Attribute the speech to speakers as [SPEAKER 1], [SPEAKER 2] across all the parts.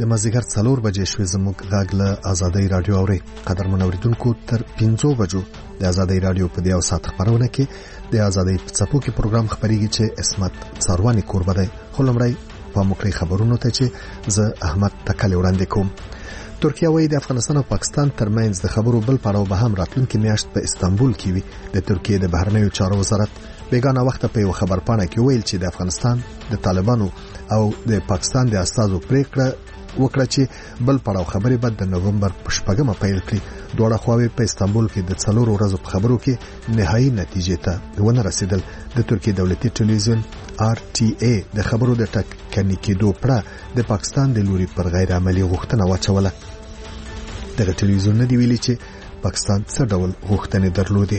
[SPEAKER 1] مازیګر 4 بجې شوې. زموږ غږ له آزادۍ رادیو اوري. قدرمن اوریدونکو تر 5 بجو د آزادۍ رادیو په دیو سات خبرونه کې د آزادۍ په څپو کې پروګرام خبريږي چې اسمت څاروانی کوربه دی. خلمړی په مخکې خبرونو ته چې زه احمد تکل وړاندې کوم. ترکیه وايي د افغانستان او پاکستان ترمنځ د خبرو بل پړاو به هم راتلونکي میاشت په استانبول کې وي. د ترکیه د بهرنیو چارو وزارت بیگانه وخت په یو خبرپاڼه کې ویل چې د افغانستان د طالبانو او د پاکستان د استازو پریکړه وکړه چې بل پړاو خبرې بعد د نوومبر په 8مه پیل کړي. دوه خواوې په استانبول کې د 4 ورځو په خبرو کې نهایی نتیجې ته ونه رسیدل. د ترکیه دولتي ټلویزیون RTA د خبرو د ټکني کېدو پړه د پاکستان د لوري پر غیر عملی غوښتنه واچوله. دغه ټلویزیون نه دی ویلي چې پاکستان څه ډول غوښتنې درلودې.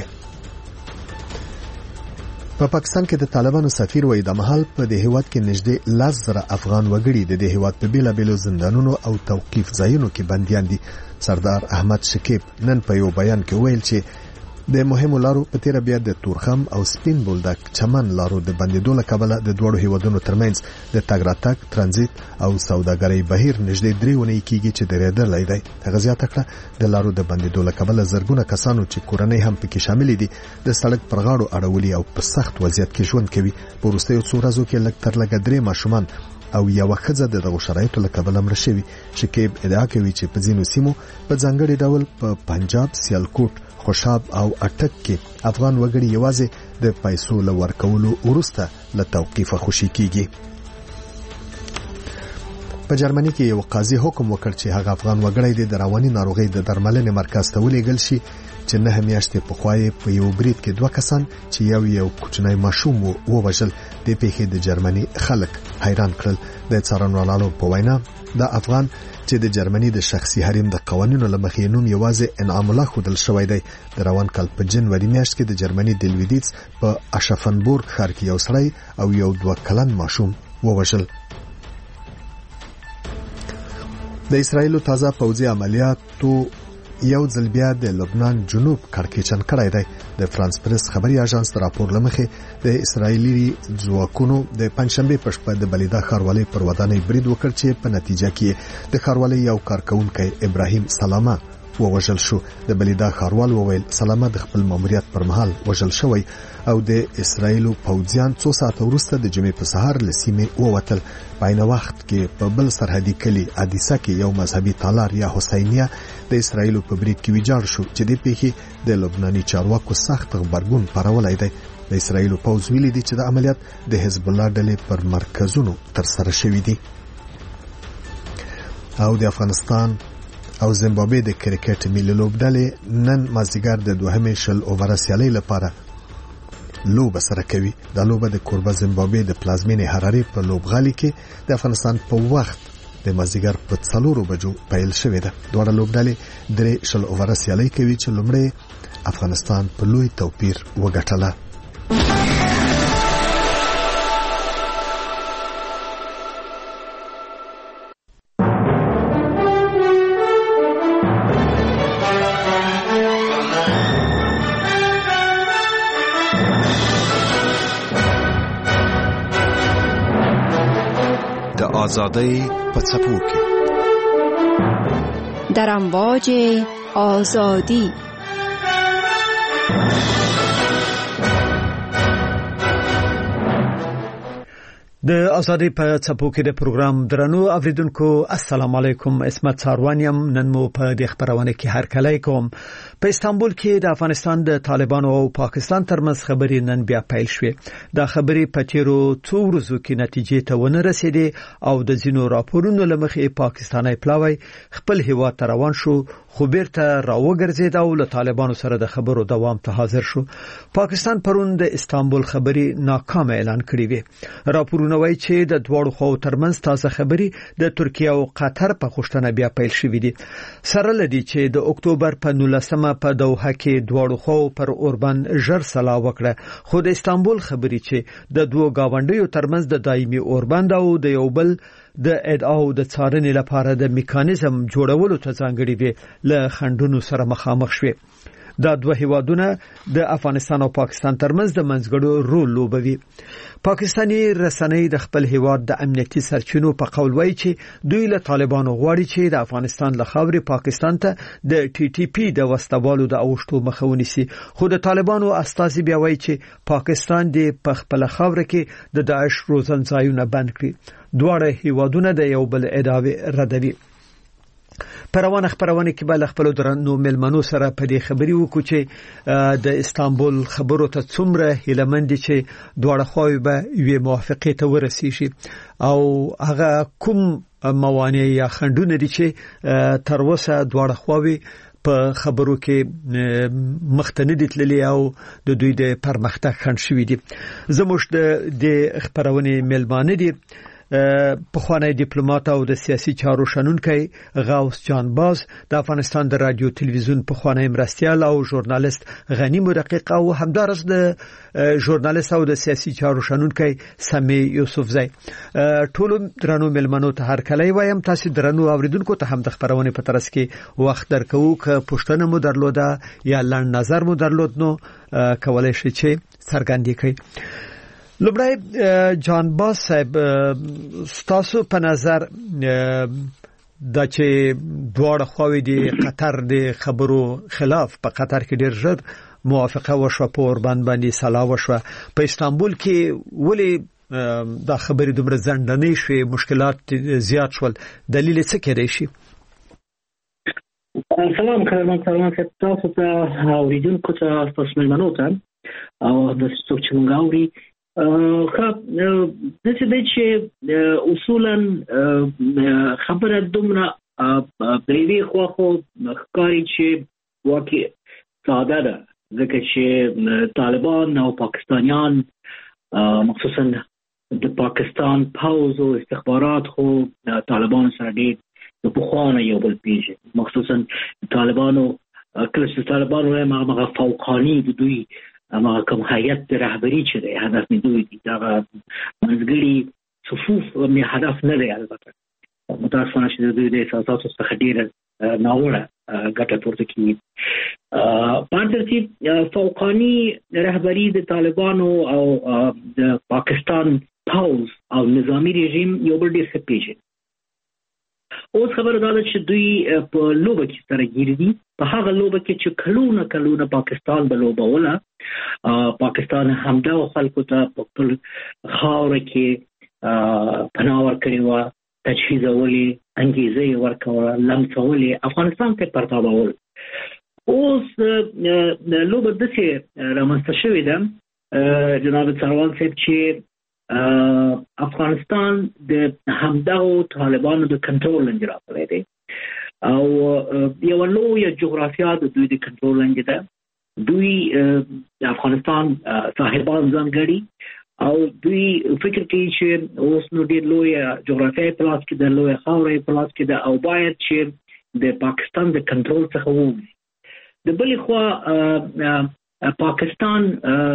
[SPEAKER 1] په پاکستان کې د طالبانو سفیر وایي د محل په د هیواد کې نږدې 10,000 افغان وګړي د هیواد په بیلابیلو زندانونو او توقيف ځایونو کې بنديان دي. سردار احمد شکیب نن په یو بیان کې ویل چې د مهمو لارو په تیر بیا د تورخم او سپین بولدک چمن لارو د بندیدو لکبله د دوړو هیوادونو ترمنځ د تګ راتګ ترانزیت او سوداګرۍ بهیر نږدې 3 ونې کېږي چې درېدلای دی. هغه زیاته کړه د لارو د بندیدو لکبله زرګونه کسانو چې کورنۍ هم پکې شامل دي د سړک پر غاړو اړولي او په سخت وضعیت کې ژوند کوي. په وروستیو څو ورځو کې لږ تر لږه 3 ماشومان او یو ښځه د دغه شرایطو لکبله مړ شوی. شکیب ادعا کوي چې په ځینو سیمو په ځانګړي ډول په پنجاب، سیالکوټ، خوشاب او اټک کې افغان وګړي یوازې د پیسو لور کولو ورسته له توقيفه خوشي کیږي. په جرمني کې یو قاضي حکم وکړ چې هغه افغان وګړي د رواني ناروغي د درملنې مرکز ته ولېږل شي چې 9 میاشتې په خوای په یو برید کې 2 کسان چې یو کوچنی ماشوم ووژل. د پیښې د جرمني خلک حیران کړل. د څارنوالانو په وینا د افغان چې د جرمني د شخصي حریم د قوانینو لمخې نوم یوازې انعام الله خودل شوی دی. د روان کال په جنوري میاشت کې د جرمني د لویدیц په اشافنبورګ ښار کې یو سړی او یو 2 کلن ماشوم ووژل. د اسرایلو تازه پوځي عملیاتو یو ځل بیا د لبنان جنوب کړکېچن کړی دی. د فرانس پریس خبري اژانس راپور لمخې د اسرایلی ځواکونو د پنځشنبه په شپه د بلیدا ښاروالۍ پر ودانۍ برید وکړ چې په نتیجه کې د ښاروالۍ یو کارکونکي ابراهیم سلامه ووژل شو. د بلیدا ښاروال وویل سلامه د خپل ماموریت پر مهال وژل شوی او د اسرایلو پوځیان 2 ساعت وروسته د جمعې په سهار لسیمه ووتل. په عین وخت کې په بل سرحدي کلی ادیسا کې یو مذهبي تالار یا حسینیه د اسرایلو په برید کې ویجاړ شو چې د پیښې د لبناني چارواکو سخت خبرګون پرولای دی. د اسرایلو پوځ ویلي دی چې د عملیات د حزب الله ډلې پر مرکزونو تر سره شوې دي. او د افغانستان او زیمبابوې د کرکټ ملي لوبډلې نن مازیګر د 2 شل اوور سیالۍ لپاره لوبه سره کوي. د لوبه د کوربه زیمبابوې د پلازمینې حرارې په لوبغالي کې د افغانستان په وخت د مازیګر په 4 بجو پیل شوې ده. دوه لوبډلې 3 شل اوور سیالۍ کوي چې لومړی افغانستان په لوی توپیر وګټله.
[SPEAKER 2] آزادی په څپو کې
[SPEAKER 3] در امواج آزادی.
[SPEAKER 4] د آزادی په څپو کې د پروګرام درنو اوریدونکو السلام علیکم. اسمت څاروانیم. نن مو په دې خبرونه کې هر کله کوم. په استانبول کې د افغانستان د طالبانو او پاکستان ترمنځ خبرې نن بیا پیل شوې. دا خبرې په تیرو 2 ورځو کې نتیجې ته ونه رسیدې او د ځینو راپورونو لمخې پاکستاني پلاوی خپل هیواد ته روان شو خو بیرته راوګرځید او له طالبانو سره د خبرو دوام ته حاضر شو. پاکستان پرون د استانبول خبري ناکام اعلان کړی وی. راپورونه وایي چې د دوړو خو ترمنځ تازه خبري د ترکیه او قطر په خوشتنه بیا پیل شوې دي. سره لدی چې د اکتوبر په 19مه په دوحه کې دوړو خو پر اوربان ژر سلا وکړه. خو د استانبول خبري چې د دوه گاونډیو ترمنځ د دایمي اوربند او د یو بل د ادعاو د څارنې لپاره د میکانیزم جوړولو ته ځانګړي وی له خندونو سره مخامخ شوه. دا دوه هیوادونه د افغانستان او پاکستان ترمنځ د منځګړو رول لوبوي. پاکستاني رسنۍ د خپل هیواد د امنیتي سرچینو په قول وایي چې دوی له طالبانو غواړي چې د افغانستان له خاورې پاکستان ته د ټي ټي پی د وسلوالو د اوښتو مخه ونیسي، خو د طالبانو استازي بیا وایي چې پاکستان د خپل خاور کې د داعش روزنځایونه بند کړي. دواړه هیوادونه د یو بل ادعاوې ردوي. پروانه خبرونه کې بل خپل درنو ملمنو سره په دې خبري وکړو چې د استانبول خبرو ته څومره هیلمند چې دواړه خواوې به یو موافقه ته ورسیږي او هغه کوم موانع یا خنډونه دي چې تر اوسه دواړه خواوې په خبرو کې مختلف تللی او د دوی د پرمختګ خنډ شوی دي. زموږ د خبرونه ملمانه دي په خوانی ډیپلوماټ او د سیاسي چارو شنونکي غوث جان باز، د افغانستان د رادیو تلویزیون په خوانی مرستيال او ژورنالیست غنی مدقق او همدارس د ژورنالیست او د سیاسي چارو شنونکي سمی یوسفزئی. ټول درنو ملمنو ته هر کله وایم تاسو درنو اوریدونکو ته هم د خبرونه په ترڅ کې وخت درکو ک پښتنه مو درلوده یا لړ نظر مو درلود نو کولای شئ چې څرګندې کړئ. لومړی جان باز صاحب، ستاسو په نظر د چې دواړه خواوې د قطر د خبرو خلاف په قطر کې ډېر ژر موافقه وشوه، په اوربان باندې سلا وشوه، په استانبول کې ولې دا خبرې دومره ځنډنې شوې، مشکلات زیات شول، دلیل څه کېدای شي؟
[SPEAKER 5] سلام کارمان تاسو ته اوریدونکو ته تاسو ملمنو ته او د څوک چې موږ اوري د څه چې اصولا خبره دومره پریوی خو ښکاري چې واقع ساده ده، ځکه چې طالبان او پاکستانیان مخصوصا د پاکستان پوز او استخبارات خو طالبان سره ډېر په خوانه یو بل پیژني، مخصوصا طالبانو کله چې طالبان وايي هغه فوقانی د دوی اما کوم هیئت د رهبری چې دی هدف نه دوی دي، دا منځګړي صفوف می هدف نه دی. البته متاسفانه چې دوی د احساساتو څخه ډیره ناوړه ګټه پورته کوي. په ترتیب فوقانی رهبری د طالبانو او د پاکستان پوز او نظامی رژیم یو بل ډیر ښه پیژني. اوس خبره دا ده چې دوی په لوبه کې سره ګیر دي، په هغه لوبه کې چې کلونه پاکستان به لوبوله. پاکستان همدا خلکو ته په خپل خاوره کې پناه ورکړې وه، تجهیزولې، انګیزه ورکوله، لمسولې، افغانستان ته پرتابول. اوس لوبه داسې رامنځته شوې ده جناب سروان صاحب چې افغانستان د همدغو طالبانو د کنټرول لاندې راغلی دی او یو لویه جغرافیا د دوی د کنټرول لاندې ده. دوی د افغانستان صاحبان ځان ګڼي او دوی فکر کوي چې اوس نو ډېر لویه جغرافیایي په لاس کې ده، لویه خاوره په لاس کې ده او باید چې د پاکستان د کنټرول څخه ووځي. د بلې خوا پاکستان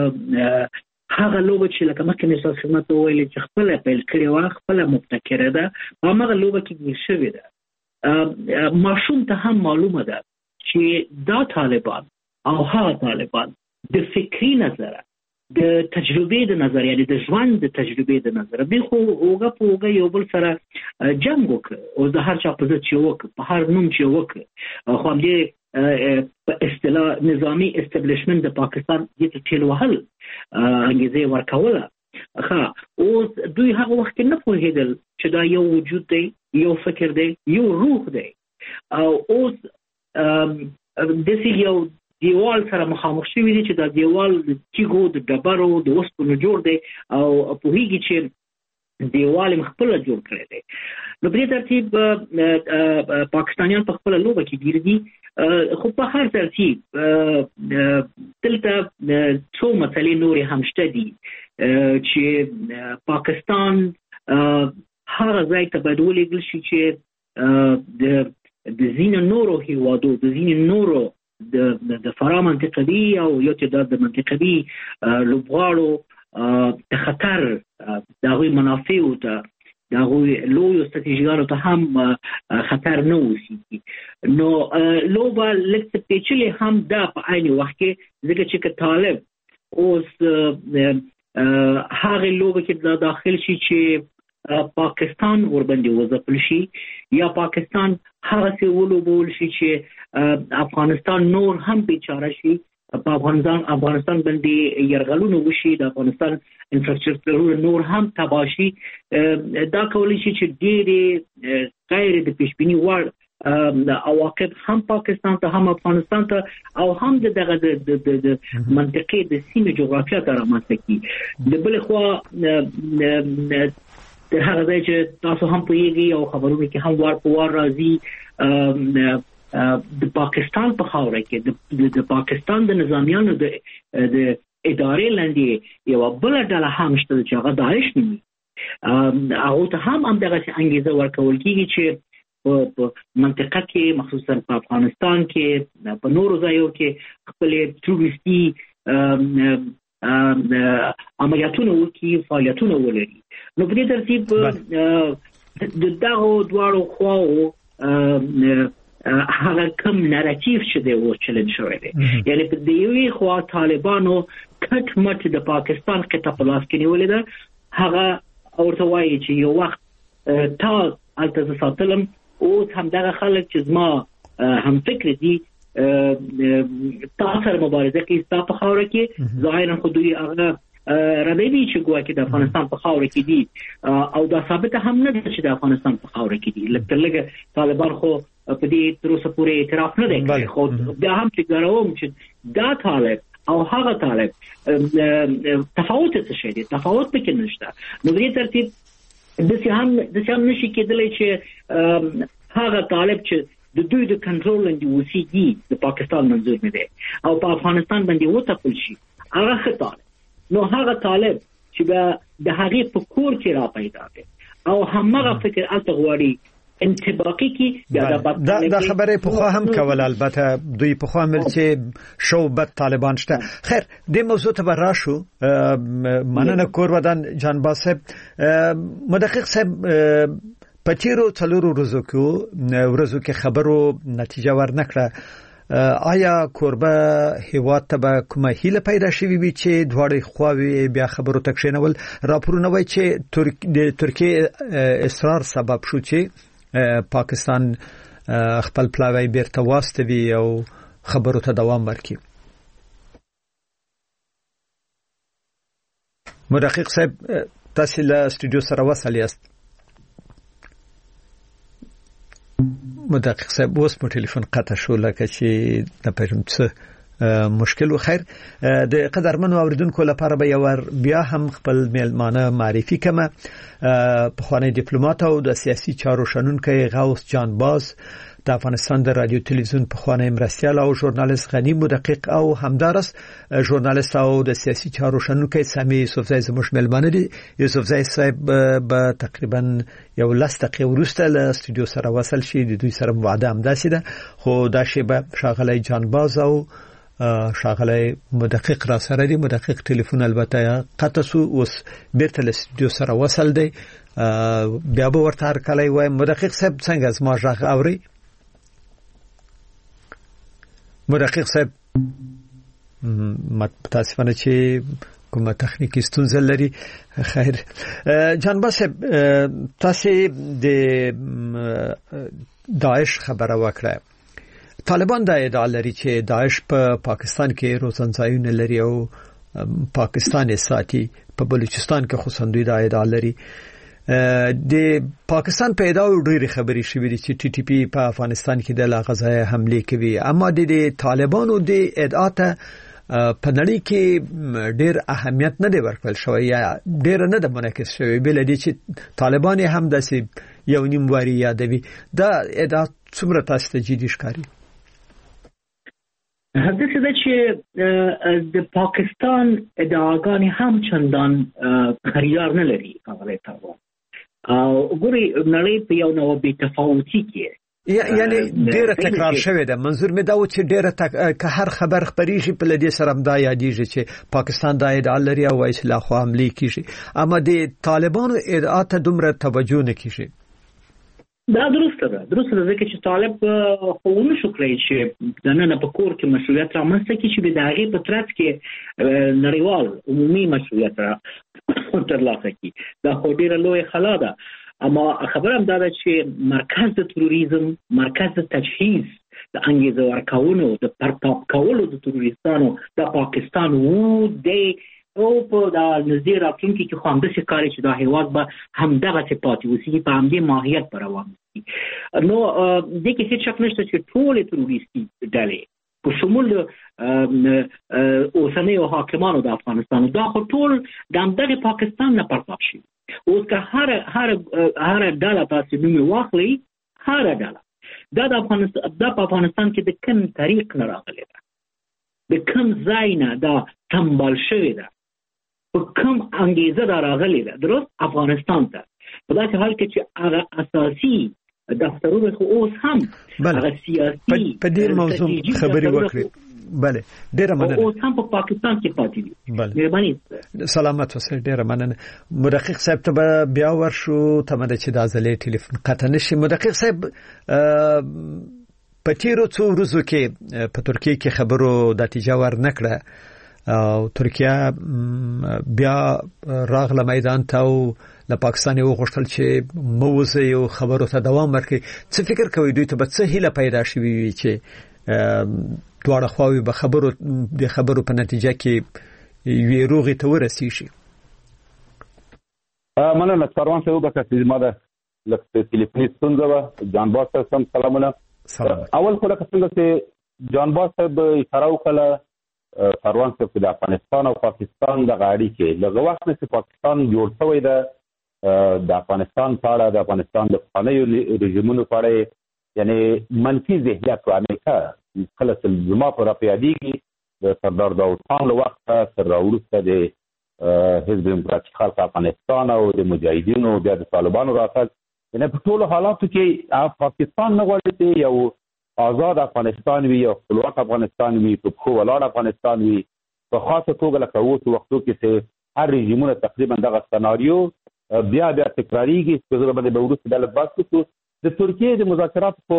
[SPEAKER 5] هغه لوبه چې لکه مخکې مې تاسو خدمت ته وویل چې خپله پیل کړې وه، خپله مبتکره ده، په هماغه لوبه کې ګیر شوې ده. ماشوم ته هم معلومه ده چې دا طالبان او هغه طالبان د فکري نظره، د تجربې د نظر، یعنی د ژوند د تجربې د نظر به خو اوګه په اوګه یو بل سره جنگ وکړ او د هر چا په ضد چې وکړ، په هر نوم چې وکړ، خو همدې په اصطلاح نظامی استبلیشمنت د پاکستان دې ټیل وهل، انګیزه ورکوله. اوس دوی هغه وخت نه پوهېدل چې دا یو وجود دی، یو فکر دی، یو روح دی او اوس داسې یو دیوال سره مخامخ شوي دي چې دا دیوال د تیږو، د ډبرو، د اوسپنو جوړ دی او پوهېږي چې دیوال یې خپله جوړ کړی دی. نو په دې ترتیب پاکستانیان په خپله لوبه کې ګیر دي، خو په هر ترتیب دلته څو مسلې نورې هم شته دي چې پاکستان هغه ځای ته باید ولېږل شي چې د ځینو نورو هیوادو، د ځینو نورو د فرا منطقوي او یو تعداد د منطقوي لوبغاړو د خطر د هغوی منافعو ته دغه لوی ستراتیژیانو ته هم خطر نه وسی نو لوبا لکه پیچلي هم دا په عین وخت کې ځکه چې طالب اوس هغه لوبه کې داخل شي چې پاکستان ورباندې وځپل شي یا پاکستان هغه څه ولوبول شي چې افغانستان نور هم بیچاره شي په افغانستان باندې يرغلونه وشي د افغانستان انفراستراکچر نور هم تباشي دا کولی شي چې ډېری غیر د پیشبینی وړ عواقب هم پاکستان ته هم افغانستان ته او هم دغه د منطقې د سیمې جغرافیه ته رامنځته کی د بل خو هغه ځای چې تاسو هم پوهیږئ او خبرونه کې هم وار راځي د پاکستان په خاوره کې د پاکستان د نظامیانو د ادارې لاندې یو بل ډله هم شته چې هغه داعش نومي هغه ته هم دغه انګیزه ورکول کیږي چې په منطقه کې مخصوصا په افغانستان کې په نورو ځایو کې خپل تروریستي عملیاتونه وکړي فعالیتونه ولري نو په دې ترتیب د دغه دواړو خواو هغه کم ناراتیو چې دی و چیلنج شوی دی یعنی په دې یوې خوا طالبانو کټ مټ د پاکستان قطه په لاس کې نیولې ده هغه اورته وایي چې یو وخت تا الته ساتلم او هم دغه خلک چې زما هم فکر دي تاسو مبارزه کې تاسو په خاور کې ظاهرا خو دوی هغه ردی چې ګویا کې د افغانستان په خاور کې دي او دا ثابت هم نه ده چې د افغانستان په خاور کې دي لکه طالبان خو په دې تر اوسه پورې اعتراف نه کوي خو بیا هم چې ګروم چې دا طالب او هغه طالب تفاوت څه شي دي تفاوت پکې نشته نو دې ترتیب د سیام نشي کېدلی چې هغه طالب چې د دوی د کنټرول لاندې وسیږي د پاکستان منظور نه دی او په افغانستان باندې وتپل شي هغه خطر نو هغه طالب چې د هغه په کور کې را پیدا دی او همغه فکر الته غواړي انتباقی کی
[SPEAKER 4] دا خبره په خو هم کول البته دوی په خو مل چې شوبت طالبان شته خیر د موضوع ته راشو مننه کور ودان جان باسب مدقق صاحب پچیرو څلورو ورځو کې خبرو نتیجه ورنکړه آیا کوربه هیواد ته به کومه هیله پیدا شوي وي چې دواړه خواوې بیا خبرو تکشینول راپورونه وایي چې د ترکیه اصرار سبب شو چې پاکستان خپل پلاوی بیرته واستوي او خبرو ته دوام ورکړي مدقق صاحب تاسو له استودیو سره وصل یاست مدقق صاحب اوس مو ټلیفون قطع شو لکه چې د پېژم څه مشکل و خیر د قدرمنو اوریدونکو لپاره به یو بیا هم خپل میلمانه معرفي کما په خوانی ډیپلوماټ او د سیاسي چارو شنونکي غوث جان باز د افغانستان د رادیو تلویزیون په خوانی مرستيال او ژورنالیست غنی مدقق او همدارس ژورنالیست او د سیاسي چارو شنونکي سامي یوسفزای زموږ میلمانه دي یوسفزای صاحب به تقریبا یو لسته ورسته له استودیو سره وصل شي د دوی سره وعده هم داسې ده خو دا شی به شاغلی جان باز او شاغلی مدقق را سره دی مدقق ټلیفون البته قطع سو اوس بیرته له استودیو سره وصل دی بیا به ورته هر کله وای مدقق صاحب څنګه زما ژغ اوري مدقق صاحب متاسفانه چې کومه تخنیکی ستونزه لري خیر جان باسب تاسو د داعش خبره وکړه طالبان دا ادعا لري چې داعش په پاکستان کې روزنځایونه لري او پاکستان ساتي په بلوچستان کې خو سندوی دا ادعا لري د پاکستان په ادعا ډېری خبرې شوې دي چې ټي ټي پی په افغانستان کې د غزا حمله کوي اما د طالبانو د ادعا ته په نړۍ کې ډېر اهمیت نه دی ورکړل شوی یا ډېر نه د منعکس شوی بل دي چې طالبان هم داسې یو نیم واری یادوي دا ادعا څومره تاسو ته جدي ښکاري
[SPEAKER 5] حدث ده چې د پاکستان ادعاګانې هم چندان خریدار نه لري هغه ته او ګوري نړۍ په یو نوع بې تفاوتي کې
[SPEAKER 4] یعنی ډیره تکرار شوې ده. منظور مې دا و چې ډیره که هر خبر خبريږي په لدې سره مدا یادېږي چې پاکستان د ادعا لري او اسلام خو عملی کیږي، اما د طالبانو ادعا ته دومره توجه نه کیږي.
[SPEAKER 5] دا درسته ده ځکه چې طالب خو نشو کړی چې د نن په کور کې مشروعیت رامنځته کړي چې د هغې په ترڅ کې نړیوال عمومي مشروعیت ترلاسه کړي. دا خو ډیره لویه خلا ده. اما خبره هم دا ده چې مرکز د تروریزم، مرکز د تجهیز د انګیزه ورکولو د پرتاب کولو د تروریستانو د پاکستان وو دی او په دا نږدې راتلونکي کې خو همداسې کاري چې دا هېواد به همدغسې پاتې اوسېږي، په همدې ماهیت به روان وي. نو دې کې هېڅ شک نشته چې ټولې تروریستي ډلې په شمول اوسنیو حاکمانو د افغانستان دا خو ټول د همدغې پاکستان نه پرتاب شوي. اوس که هر ډله تاسې نوم واخلئ، هر ډله دا په افغانستان کې د کوم طریق نه راغلې ده، د کوم ځای نه دا سمبال شوې ده، په کوم انګیزه دا راغلې ده درست افغانستان ته. په داسې حال کې چې هغه اساسي دفترونه خو اوس هم هغه سیاسي
[SPEAKER 4] په دې موضوع خبرې وکړي. بله ډیره مننه.
[SPEAKER 5] اوس هم په پاکستان کې پاتې دي. مهرباني
[SPEAKER 4] سلامت اوسئ. ډیره مننه. مدقق صاحب ته بیا ورشو تمه چې دا ځلې ټلیفون قطع نشي. مدقق صاحب په تیرو څو ورځو کې په ترکیه کې خبرو نتیجه ورنکړه او ترکیه بیا راغله میدان ته او له پاکستان یو غوښتل چې موزه یو خبرو ته دوام ورکړي. څه فکر کوي دوی ته به څه هیله پیدا شي چې دواړه خواوې به خبرو په نتیجه کې یوې روغې ته ورسیږي؟
[SPEAKER 6] مننه کاروان صاحب. وبکه ما ده لکه ټلیفوني ستونزه وه. جان باز صاحب سلامونه. اول خو لکه څنګه چې جان باز صاحب اشاره وکړه کاروان صاحب د افغانستان او پاکستان دغه اړیکې لږ وخت نه چې پاکستان جوړ شوی ده د افغانستان په اړه، د افغانستان د پخوانیو رژیمونو په اړه یعنی منفي ذهنیت په امریکا کله چې زما په راپیادېږي د سردار داود خان له وخته تر راوروسته د حزب دیموکراتیک خلق افغانستان او د مجاهدینو بیا د طالبانو راتګ، یعنی په ټولو حالاتو کې پاکستان نه غواړي چې یو آزاد افغانستان وي، یو خپلواک افغانستان وي، په پښو ولاړ افغانستان وي. په خاصه توګه لکه اوس وختو کې چې هر رژیمونه تقریبا دغه سناریو بیا تکراریږي. په زړه باندې به وروسته د بحث وکړو. د ترکیې د مذاکراتو په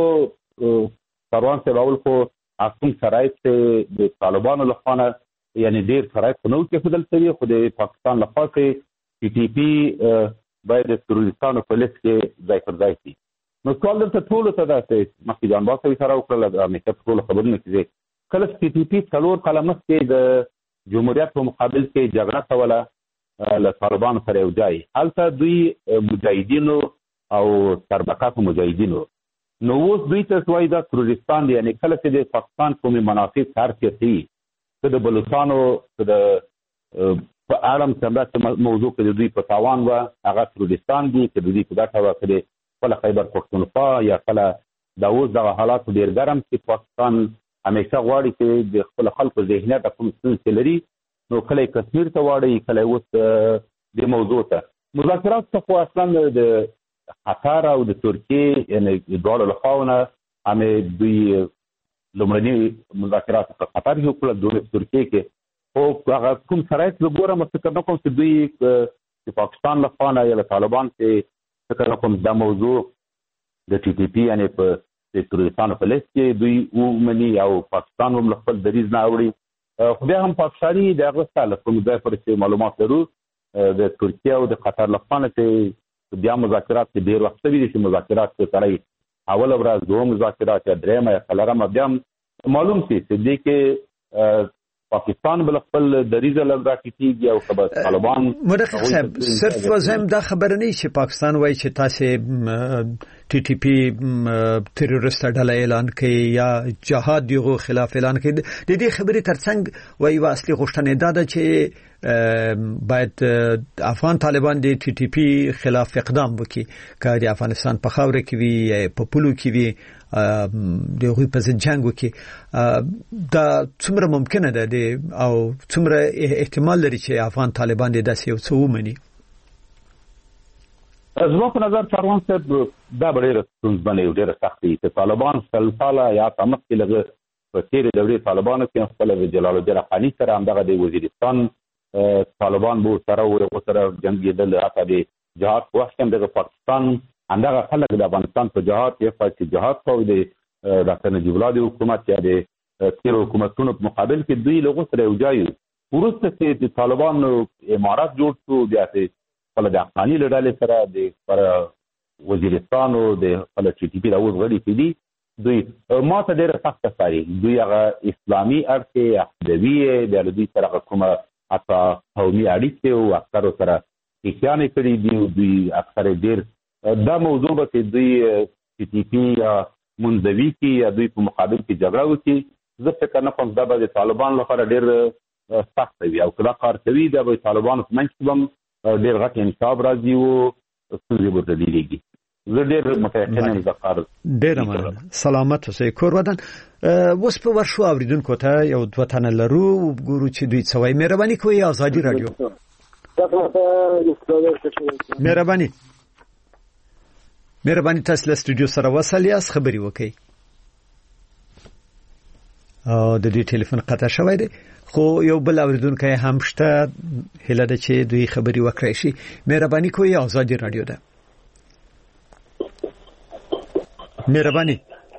[SPEAKER 6] کاروان صاحب اول خو اصلي شرایط د طالبانو لخوا نه یعنی ډېر شرایط خو نه وو کېښودل شوي، خو د پاکستان لخوا چې پي ټي پي باید د تروریستانو په لیست کې ځای پر ځای شي. نو سوال دلته ټولو ته ده چې مخکې جان باز صاحب اشاره وکړله د امریکا په ټولو خبرونو کې کله چې پي ټي پي 4 کاله مخکې د جمهوریت په مقابل کې جګړه کوله له طالبانو سره یو ځای، هلته دوی مجاهدینو او سربقاتو مجاهدینو، نو اوس دوی ته وایي دا تروریستان دي. یعنی کله چې د پاکستان کومې منافق هر سیاسي که د بلوچانو که د په اړه همداسې موضوع کې د دوی په تاوان وه هغه تروریستان دي، که د دوی په ګټه وه که د خپله خیبر پښتونخوا یا کله دا اوس دغه حالات ډېر ګرم چې پاکستان همیشه غواړي چې د خپلو خلکو ذهنیت کوم ستونزې لري، نو کله یې کشمیر ته واړوي، کله یې اوس دې موضوع ته مذاکرات ته خو اصلا د قطر او د ترکیې یعنې دواړو له خواو نه همې دوی لومړني مذاکرات په قطر کې وکړل، دوی په ترکیې کې. خو هغه کوم شرایط زه ګورم فکر نه کوم چې دوی د پاکستان له خوا نه یا له طالبان چې فکر نه کوم دا موضوع د ټي ټي پي یعنې په د تروریستانو په لیست کې دوی ومني او پاکستان هم له خپل دریځ نه اوړي. خو بیا هم پاکستاني د هغه څخه له کوم ځای پورې چې معلومات لرو د ترکیه او د قطر له خوا نه چې بیا مذاکرات کې ډېر وخت شوي دي چې مذاکرات کې سړی اوله ورځ دوه مذاکرات یا درېیمه یا څلورمه بیا معلوم شي چې دې کې پاکستان بل خپل دریځ لږ راټیټېږي او که به طالبان.
[SPEAKER 4] مدقق صاحب صرف وزم دا خبره نه چې پاکستان وایي چې تاسې ټي ټي پي تروریست ډله اعلان کړي یا جهاد دیغو خلاف اعلان کړي. د دې خبرې ترڅنګ وایي اصلي غوښتنه دا ده چې باید افغان طالبان د ټي ټي پي خلاف اقدام وکړي، که د افغانستان په خاوره کې وي یا په پولو کې وي د هغوی په ضد جنګ وکړي. دا څومره ممکنه ده او څومره احتمال لري چې افغان طالبان د داسې یو څه ومني؟
[SPEAKER 6] زما په نظر چاروان صاحب دا ډېره ستونزمنه او ډېره سخته دي چې طالبان سل کاله یا مخکې لږ په تېرې دورې طالبانو کې خپل د جلال الدین افغاني سره همدغه د وزیرستان طالبان به سره ورسره جنګېدل، حتی د جهاد په وخت کې د پاکستان همدغه خلک د افغانستان په جهاد کې فاسد جهاد کوي د ډاکټر نجیب الله د حکومت یا د تیر حکومتونو په مقابل کې دوی له سره یو ځای وروسته چې د طالبانو امارات جوړ شو، بیا خپل د افغاني له ډلې سره د وزیرستان او د خپل ټي ټي پي د اوس غړي چې دي دوی ما ته ډېره سخته ښکاري. دوی هغه اسلامي اړخې عقیدوي بیا له دوی سره کومه حتی قومي اړیکې او افکارو سره احیانې کړي دي. دوی اکثر ډېر دا موضوع به چې دوی ټي ټي پي یا منځوي کې یا دوی په مقابل کې جګړه وکړي، زه فکر نه کوم دا به د طالبانو لپاره ډېر سخت وي، او که دا کار کوي دا به طالبانو په منځ کې هم ډېر غټ انقلاب راځي او ستونزې به ډېرېږي. زه ډېر متیقن یم دا کار.
[SPEAKER 4] ډېره مننه، سلامت اوسئ. کور ودان اوس په ورشو اوریدونکو ته یو دوه تنه لرو، ګورو چې دوی څه وایي. مهرباني کوئ ازادي رادیو. مهرباني تاسو له سټوډیو سره وصل یاست، خبري وکړئ. د دې ټلیفون قطع شوی دی، خو یو بل اوریدونکو هم شته، هله ده چې دوی خبري وکړي شي. مهرباني کوئ ازادي رادیو ده. مهرباني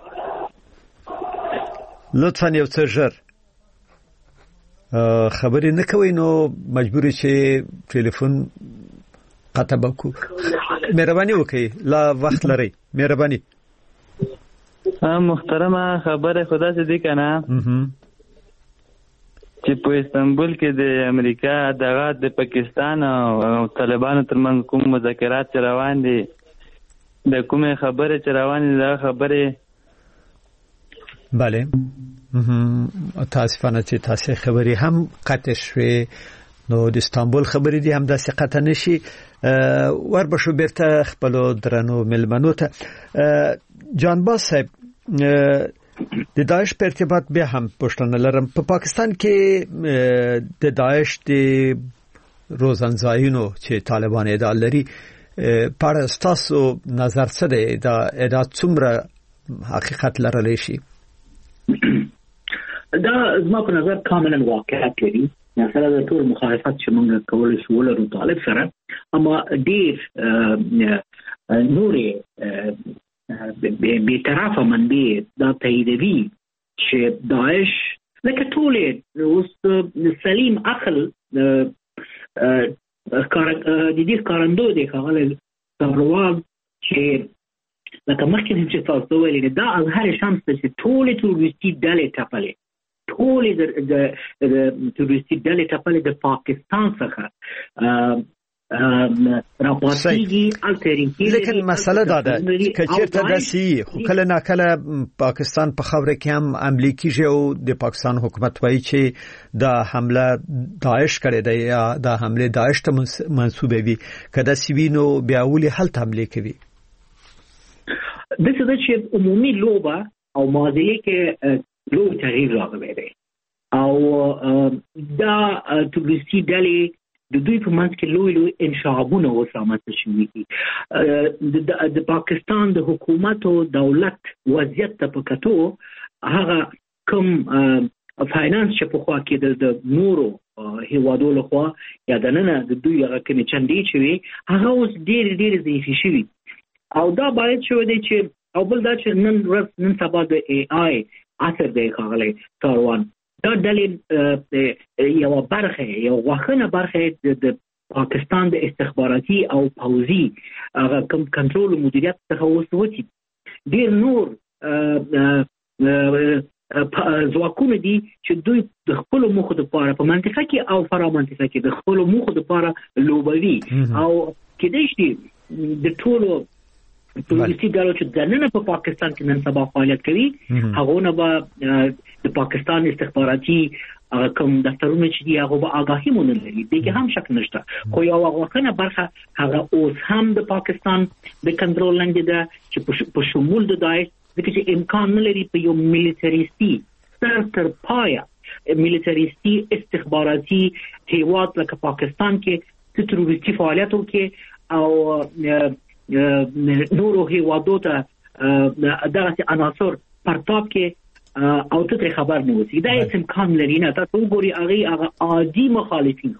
[SPEAKER 4] لطفا یو څه ژر خبري نه کوي، نو مجبور چې ټلیفون قطع وکړو. مهرباني وکړئ، لا وخت لري. مهرباني.
[SPEAKER 7] محترمه خبره خدا څه دی کنه چې په استانبول کې د امریکا دغه د پاکستان او طالبانو ترمنځ کوم مذاکرات روان دي، د کومه خبره چې روان دي دا خبره
[SPEAKER 4] بله متاسفانه چې تاسو خبري هم قطع شوي، نو د استانبول خبرې دي هم داسې قطع نشي. وربشو بیرته خپل درنو ملمنو ته. جانباز صاحب، د داعش په ارتباط به هم پوښتنه لرم. په پاکستان کې د داعش د روزنځایونو چې طالبان ادعا لري په اړه تاسو نظر څه دی؟ دا ادعا څومره حقیقت لرلی شي؟
[SPEAKER 5] دا زما په نظر کاملا واقعیت لري. مثلا د ټول مخالفت چې موږ کولای شو ولرو طالب سره، اما ډیر نورې بی‌طرفه منبع دا تاییدوي چې داعش لکه ټولې اوس سلیم عقل د دې ښکارندو دی ښاغلی صبروال چې لکه مخکې هم چې تاسو ویلي دا اظهار شمس چې ټولې تروریستي ډلې ټپلې، ټولې د تروریستي ډلې ټپلې د پاکستان څخه راپاتېږي الټرینټیو.
[SPEAKER 4] لیکن مسله دا ده چې چیرته داسې خو کله ناکله پاکستان په خبره کې هم عملي کیږي او د پاکستان حکومت وایي چې دا حمله داعش کړې ده یا دا حمله داعش ته منسوبوي. کله سوینو بیا ولې هلته حمله کوي؟
[SPEAKER 5] د څه چې عمومي لوبه او معادله کې لوی تغییر راغلی دی او دا تروریستي ډلې د دوی په منځ کې لوی انشعابونه اوس رامنځته شوي دي. د پاکستان د حکومت او دولت وضعیت ته په کتو هغه کوم فاینانس چې په خوا کې د نورو هیوادو لخوا یا د ننه د دوی هغه کومې چندې چې وي هغه اوس ډېرې ضعیفې شوي او دا باید شوی دی چې او بل دا چې نن سبا د اي آی اثر دی ښاغلی کاروان. دا ډلې یو برخه یو غوښنه برخه د پاکستان د استخباراتي او پوځي هغه کوم کنټرول او مدیریت څخه وسوتی. ډیر نور ځواکونه دي چې دوی د خپل موخو لپاره په منطقه کې او فرا منطقه کې د خپل موخو لپاره لوبوي او کېدای شي د ټولو تروریستي ډلو چې دننه په پاکستان کې نن سبا فعالیت کوي هغه نه به د پاکستان استخباراتي کوم دفترونه چې دی هغه به آگاهي مونږ لري دغه هم شک نشته. خو یو واقعا برخه هغه اوس هم د پاکستان د کنټرول لاندې ده چې په شمول د داعش ځکه چې امکان نه لري په یو میلیټریستي تر پایه میلیټریستي استخباراتي هیواد لکه پاکستان کې تروریستي فعالیت وکړي او نورو هیوادو ته دغه عناصر پرتاب کې او ته خبر نه وسی دا هیڅ امکان لري نه. تاسو وګورئ هغه عادي مخالفین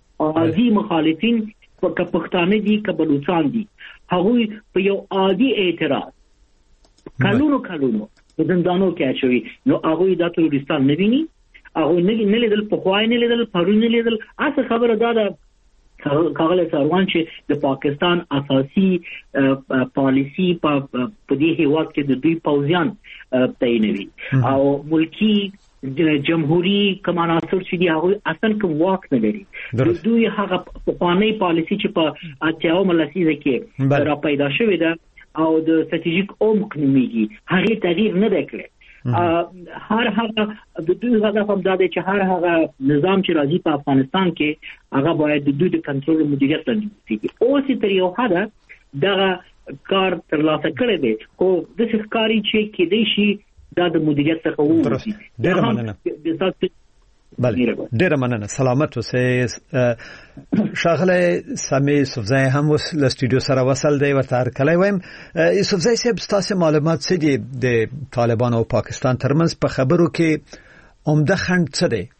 [SPEAKER 5] که پښتانه دي که بلوچستان دي هغوی په یو عادي اعتراض کلونو په زندانو کې اچوي نو هغوی د تروریستان نه ویني هغه نه لیدل په خوای نه لیدل پرون نه لیدل اصل خبره دا کاغله سروان چې د پاکستان اساسي پالیسی په دې هیواد کې د دوی پوځیان تعینوي او ملکی جمهوریت کماناصر چې دی هغه اصل کوم واک نه لري. دوی هغه پخوانی پالیسی چې په اتیاو لسیزه کې را پیدا شوې ده او د استراتیژیک عمق نوميږي هغه تغییر نه وکړي. هر هغه د دوی هدف هم دا دی چې هر هغه نظام چې راځي په افغانستان کې هغه باید د دوی د کنټرول مدیریت لاندې وي. اوس تر یو حد دا کار ترلاسه کړی دی خو د ښکاری چې کې دی شي دا د مدیریت څخه وځي.
[SPEAKER 4] ډېر مننه. بله ډېر مننه. سلامت اوسئ. شاغله سامي یوسفزای هم اوس له سټوډیو سره وصل دی ورته هرکلی وایم. یوسفزای صاحب ستاسو معلومات څه دي د طالبان او پاکستان ترمنځ په خبرو کې عمده خنډ څه دی؟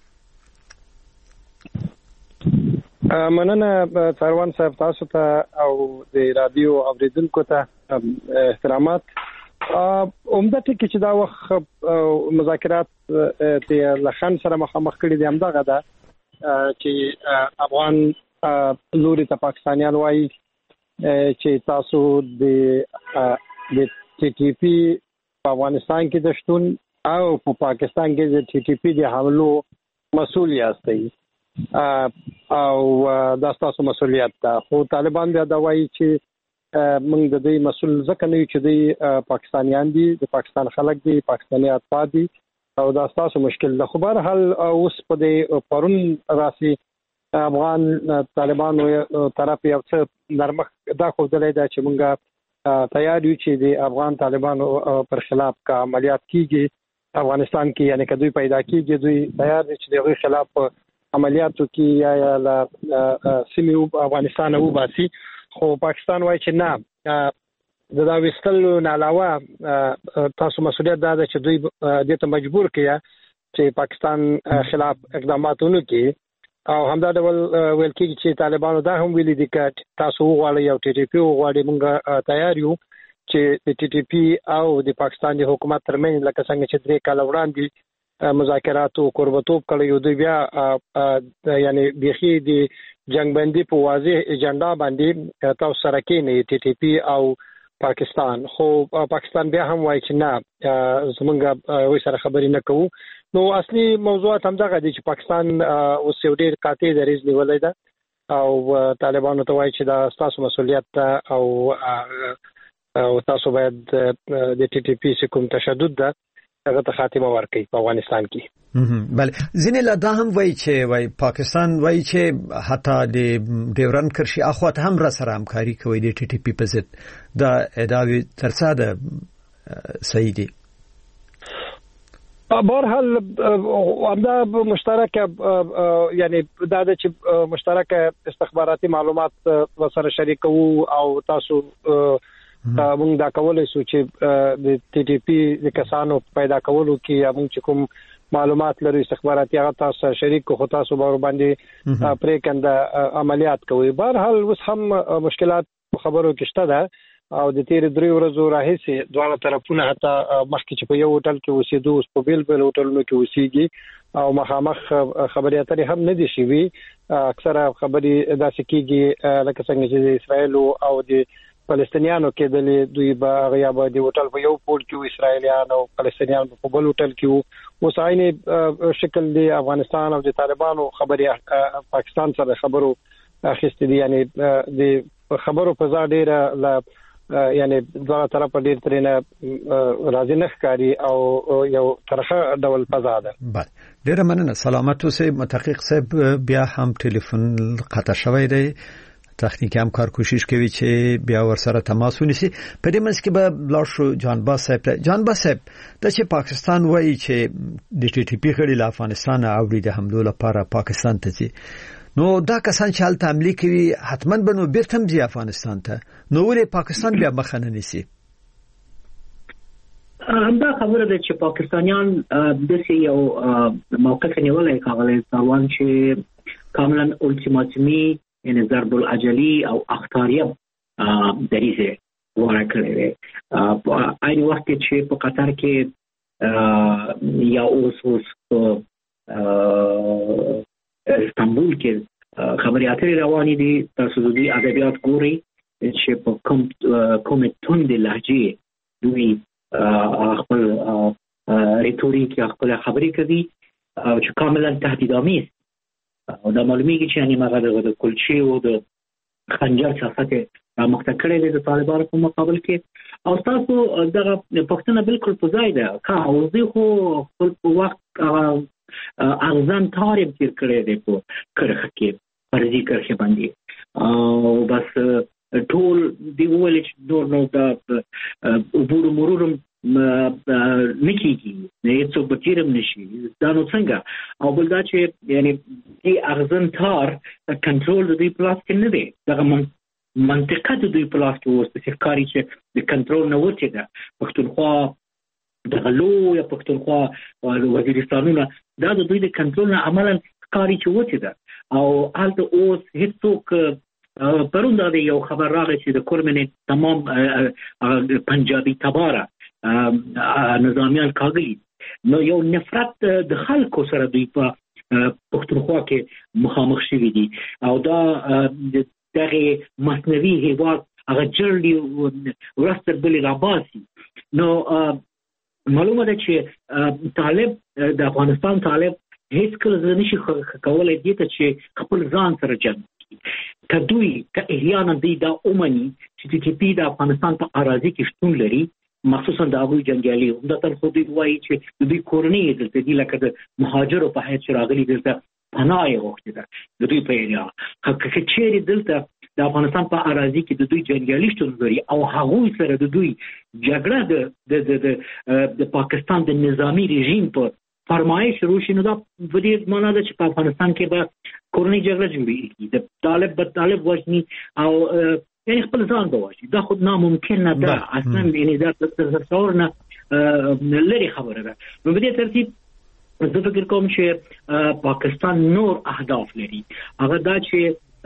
[SPEAKER 8] مننه سروان صاحب تاسو ته او د رادیو اوریدونکو ته احترامات. عمده ټکی چې دا وخت مذاکرات د لخن سره مخامخ کړي دي همدغه ده چې افغان لوري ته پاکستانیان وایي چې تاسو د ټي ټي پی په افغانستان کې د شتون او په پاکستان کې د ټي ټي پی د حملو مسؤل یاستئ او دا تاسو مسؤلیت ده. خو طالبان بیا دا وایي چې موږ د دې مسؤل ځکه نه یو چې د پاکستانیان دي د پاکستان خلک دي پاکستاني اتباع دي او دا تاسو مشکل ده. خو به هر حال اوس په دې پرون راسي افغان طالبانو طرف یو څه نرمښت دا خو دلته ده چې موږ تیار یو چې د افغان طالبانو پر خلاف کا عملیات کیږي افغانستان کې یعنی که دوی پیدا کیږي دوی تیار دي چې دغه خلاف عملیاتو کې یا لا سیمه افغانستان او باسي. خو پاکستان وایي چې نه دا وستلو نه علاوه تاسو مسؤلیت دا ده چې دوی دې ته مجبور کړي چې پاکستان خلاف اقدامات وکړي او همدا ډول ویل کېږي چې طالبانو دا هم ویلي دي چې تاسو وغواړئ او ټي ټي پی وغواړئ موږ تیار یو چې د ټي ټي پی او د پاکستان د حکومت ترمنځ لکه څنګه چې 3 کال وړاندې مذاکرات او قربتوب کړي یو دوی بیا یعنی بيخي د جنگ بندي په واضح ایجنډا باندې تاسو سره کې نه ټي ټي پی او پاکستان. خو پاکستان بیا هم وایي چې نه زمونږ وې سره خبرې نه کوو. نو اصلي موضوعات هم دغه دي چې پاکستان اوس یو ډېر قاطع دریځ نیولې ده او طالبانو ته وایي چې دا تاسو مسؤلیت ده او تاسو باید د ټي ټي پی کوم تشدد ده هغه ته خاتمه ورکړي په افغانستان کې.
[SPEAKER 4] بله ځینې لا دا هم وایي چې پاکستان وایي چې حتی د ډیورن کرښې اخواته هم را سره همکاري کوي د ټي ټي پی په ضد. دا ادعاوې تر څه ده صحیح دي؟
[SPEAKER 8] بهرحال همدا مشترک یعنی دا چې مشترک استخباراتي معلومات سره شریکو او تاسو موږ دا کولای شو چې د ټي ټي پی د کسانو پیدا کولو کې موږ چې کوم معلومات لري استخباراتي هغه تاسو شریک کو تاسو باندې پرې کنده عملیات کوي. بهرحال اوس هم مشکلات خبرو کې شته ده او د تیر 3 ورځو راهیسې دواړه طرفونه حتی مخکې چې په یو هوټل کې اوسېدو اوس په بیل بیل هوټلونو کې اوسېږي او مخامخ خبرې اترې هم نه دي شوي. اکثره خبرې داسې کېږي لکه څنګه چې د اسرائیل او د فلسطینیانو کې د دوی به غیابه د هوټل په یو پول کې اسرائیلیان او فلسطینیان په بل هوټل کې اوس عیني شکل دی افغانستان او د طالبانو خبرې پاکستان سره خبرو اخیستې دي یعنی د خبرو په ځای ډیره یعنی دغه طرف ډیر ترنه راځي نه ښکاری او یو طرفه ډول فضا ده.
[SPEAKER 4] بله ډیره مننه. سلامت اوسئ. متحقق صاحب بیا هم ټلیفون قطع شوی دی تخنیکی همکار کوشش کوي چې بیا ورسره تماس ونیسي. په دې منځ کې به لاړ شو جانباز صاحب ته. جانباز صاحب د چې پاکستان وایي چې د ټي ټي پی غړي له افغانستان اوړي د حملو لپاره پاکستان ته ځي نو دا کسان چې حالت عملی کوي حتما بنو بیرته ځي افغانستان ته، نو ولې پاکستان بیا مخنه نیسي؟
[SPEAKER 5] همدا خبره ده چې پاکستانیان د یو موقف نیولای کاغلی سروان چې کاملا الټیماتومي یعنی ضرب العجلی او اختاریه دریزه واره کړی دی. عین وخت چې په قطر کې یا اوس استانبول کې خبري اترې روانې دي. تاسو د دې ادبیات ګوري چې په کوم توند لهجه دوی خپل ریټوریک یا خپل خبرې کوي او چې کاملا تهدیدآمیز او دا معلومیږي چې یعنی مغه د کلچې او د خنجر سیاست رامخته کړی دی د طالبانو په مقابل کې. او تاسو دغه پښتنه بالکل په ځای ده که اوسې خو خپل وخت ارزان تاریم تیر کړی دی په کرخه کې فرضي کرخه باندې او بس ټول دی ویل چې نو دا عبور مرور نکیږي نه څو بچیرم نشي دا نو څنګه او بل دا چې یعنی دی ارزان تار کنټرول د دې پلاس کې نه دی. دغه منطقه د دوی پلاس کې اوس په ښکاری چې د کنټرول نه وته ده. پښتونخوا د غلو یا پښتونخوا وزیرستانونه دا د دوی د کنټرول نه عملاً ښکاری چې وته ده. او حالت اوس هیڅوک پرون دا یو خبر راغی چې د کورمنې تمام پنجابي تباره نظامیان کاغلی نو یو نفرت د خلکو سره دوی په پښتونخوا کې مخامخ شوي دي او دا دغه مصنوعي هیواد هغه جرلی ورستر بلی راباسي. نو معلومه ده چې طالب د افغانستان طالب هیڅ کله نشي کولای دي چې خپل ځان سره جنګ کړي. کدوی که احیانا دی دا اومني چې ټي پی د افغانستان په اراضي کې شتون لري مخصوصا د ابو جنگیالي همدغه خو دوی وایي چې دوی کورنۍ دلته دي لکه د مهاجرو په حیث راغلي دلته پناه یې وخت ده د دوی په ایریا که چیرې دلته د افغانستان په اراضي کې د دوی جنگیالي شتون لري او هغه سره د دوی جګړه د پاکستان د نظامی رژیم په فرمایش روشي نو دا په دې معنی ده چې په افغانستان کې به کورنۍ جګړه جوړیږي د طالب وژني او یعنی خپل ځان به وژني. دا خود ناممکن نه ده اصلا یعنی دا تصور نه لري خبره ده. نو په دې ترتیب زه فکر کوم چې پاکستان نور اهداف لري. هغه دا چې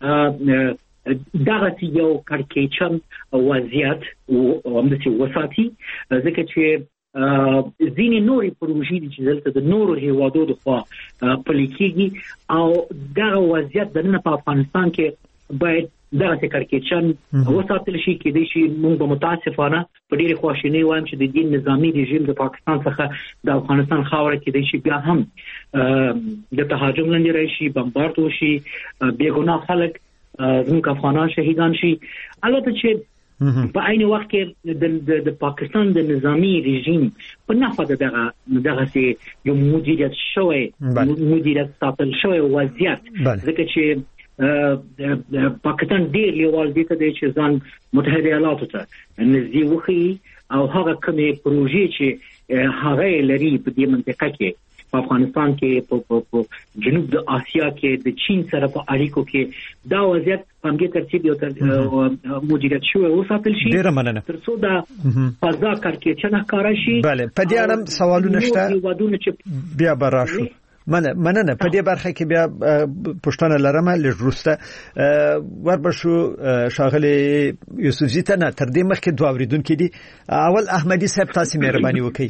[SPEAKER 5] دغه یو کړکېچن وضعیت او همداسې وساتي ځکه چې ځینې نورې پروژې دي چې دلته د نورو هیوادو د خوا پلي کېږي او دغه وضعیت دننه په افغانستان کې باید دغه کړکېچن وساتل شي. کېدای شي موږ به متاسفانه په ډېرې خواشینۍ وایم چې د دې نظامي رژیم د پاکستان څخه د افغانستان خاوره کېدای شي بیا هم د تهاجم لاندې راشي، بمبارد وشي، بېګناه خلک زموږ افغانان شهیدان شي. البته چې په عین وخت کې د پاکستان د نظامی رژیم په نفع دغه یو مدیریت ساتل شوی وضعیت ځکه چې پاکستان ډېر لیوال دي ته چې ځان متحده ایالاتو ته نږدې وښیي او هغه کومې پروژې چې هغه لري په دې منطقه کې په افغانستان کې په جنوب د آسیا کې د چین سره په اړیکو کې دا وضعیت په همدې ترتیب یو مدیریت شوی وساتل شي تر څو دا فضا کړکېچنه ښکاره شي.
[SPEAKER 4] بله په دې اړه سوالونه شته بیا به راشو. مننه. په دې برخه کې بیا پښتنه لرمه لږ وربشو شاغلی یوسفزي ته نه تر دې مخکې دوه اوریدونکو دي. اول احمدي صاحب تاسو مهرباني وکړئ.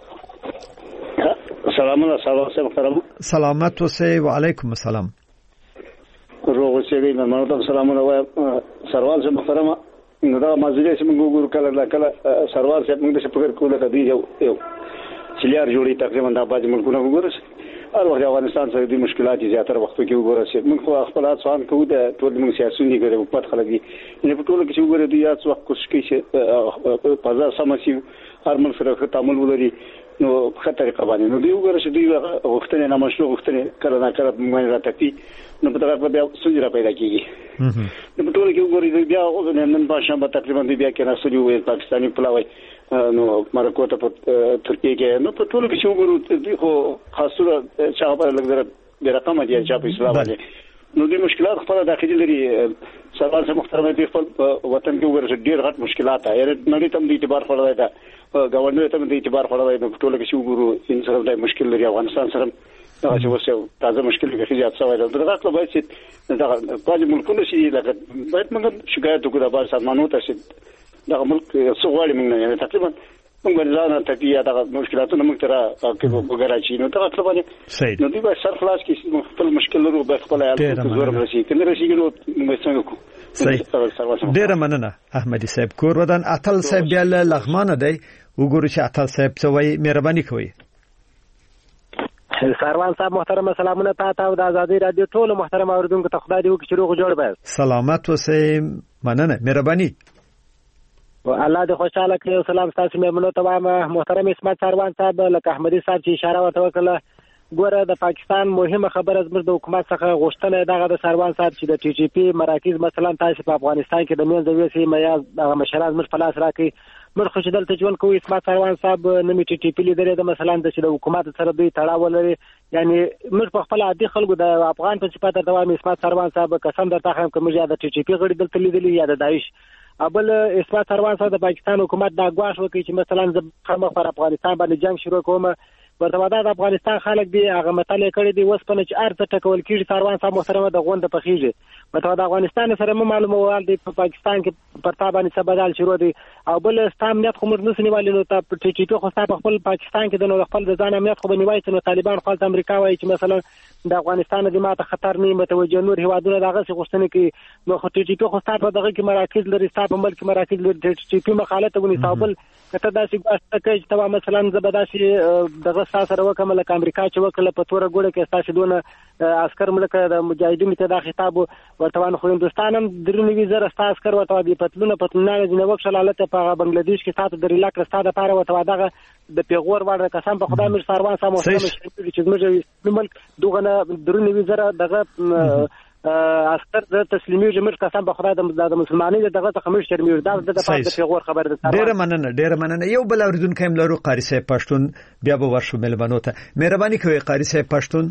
[SPEAKER 4] سلامت اوسئ. وعلیکم السلام.
[SPEAKER 9] روغ اوسئ. مېلمانو ته سلامونه وایم. سروال صاحب محترمه نو دا مازیګر چې موږ وګورو کله سروال صاحب موږ د فکر کوله کدي یو چلیار جوړي تقریبا د باج ملکونه وګورئ هر وخت افغانستان سره د مشکلات زیاتره وخت کې وګورئ. موږ خو خپل ځان کوو د ټول موږ سیاسيونی کوي په پټ خلک دي نه په ټول کې چې وګورئ د یاد وخت کوشش کوي چې بازار سمسي هر من سره تعامل ولري نو په طریقه باندې نو دی وګورئ چې دوی وختونه نه مشروع وختونه کله نه کله موږ راټپي نو په دغه بیا سوجره پیدا کیږي. نو په ټول کې وګورئ بیا نن په شنبه تقریبا بیا کې راځي وي پاکستاني پلاوي نو مارکو ته په ترکیه کې نو په ټول کې چې وګورئ دوی خو خاصه چا په لګره د رقم دي چې په اسلام باندې نو دې مشکلات خپل داخلي لري سروال صاحب محترم دې خپل وطن کې ورسره ډیر غټ مشکلات یې نړۍ ته د اعتبار خړلای دا ګاونډي ته د اعتبار خړلای نو ټول کې شو ګورو ان سره د مشکل لري افغانستان سره دا چې وسه تازه مشکل کې زیات شوی دا دغه باید چې دا په ملکونو شي لکه باید موږ شکایت وکړو د بار سازمانونو ته چې دا ملک څو غواړي موږ نه تقریبا موږ ځان ته یا دا مشکلاتونه موږ تر کې وګرځي نو دا څه باندې نو دوی به سر خلاص کې خپل مشکل لرو به خپل عیال زور رسي کنه رسي نو موږ څنګه کو
[SPEAKER 4] ډیر مننه احمدي صاحب کور ودان اتل صاحب بیا لغمانه دی وګورو چې اتل صاحب څه وایي مهرباني کوئ
[SPEAKER 10] سروان صاحب محترم سلامونه تاسو او د آزادۍ رادیو ټول محترم اوریدونکو ته خدای دې وکړي چې روغ جوړ به
[SPEAKER 4] سلامت اوسئ مننه مهرباني
[SPEAKER 10] الله دې خوشاله کړي او سلام تاسو مېمنو ته وایم محترم اسمت سروان صاحب لکه احمدي صاحب چې اشاره ورته وکړه ګوره د پاکستان مهمه خبره زموږ د حکومت څخه غوښتنه دغه د سروان صاحب چې د ټي ټي پی مراکز مثلا تاسو په افغانستان کې د منځ ویسي میا د مشران زموږ په لاس راکړي موږ خو چې دلته ژوند کوو اسمت سروان صاحب نمی ټي ټي پی لیدلې د مثلا د حکومت سره دوی تړاو لري یعنی موږ په خپل عادي خلکو د افغان په صفات ته وایم اسمت سروان صاحب قسم درته خم کوم چې د ټي ټي پی غړي دلته لیدلې یا د داعش ابل اسمت سروان صاحب د پاکستان حکومت دا غواړي وکړي چې مثلا د خمخ پر افغانستان باندې جنگ شروع کوم ورته د افغانستان خلک دی هغه مطالعه کړی دی وس په چې ارته ټکول کیږي سروان صاحب محترمه د غونډه په خيږي ورته د افغانستان سره معلومه وال دی په پاکستان کې پرتا باندې سبدال شروع دی او بل استامنیت خو مرنه سنیوالي نو ته ټي ټي پی خو په خپل پاکستان کې د نو خپل د ځان امنیت خو بنوي چې نو طالبان خپل امریکا وایي چې مثلا د افغانستان د ماته خطر نه متوجه نور هوادونه دغه څه غوښتنه کوي نو خو ټي ټي پی خو په دغه کې مراکز لري په ملک مراکز لري ټي ټي پی مخاله ته ونی صاحب کته داسې ګواښ کوي چې مثلا زبداسي دغه سره وکمل امریکا چې وکړه په توره ګوړه کې تاسو دونه عسكر ملک د مجاهدینو ته دا خطاب ورته خو هندستان هم درنوي زره عسكر ورته دی پتلونه نه وکړه حالت په بنگلاديش کې تاسو د ریلاک رساده لپاره ورته دغه د پیغور وړ قسم په خدای مر سروان سم چې موږ ملک دغه درنوي زره دغه عسكر د تسلیمي جمهور قسم په خدای د مسلمانۍ دغه څخه مش شرمیر دا د پیغور خبر ده
[SPEAKER 4] ډیر مننه یو بل اوریدونکو هم لرو قاری صاحب پښتون بیا به ورشو ملمنو ته مهرباني کوئ قاری صاحب پښتون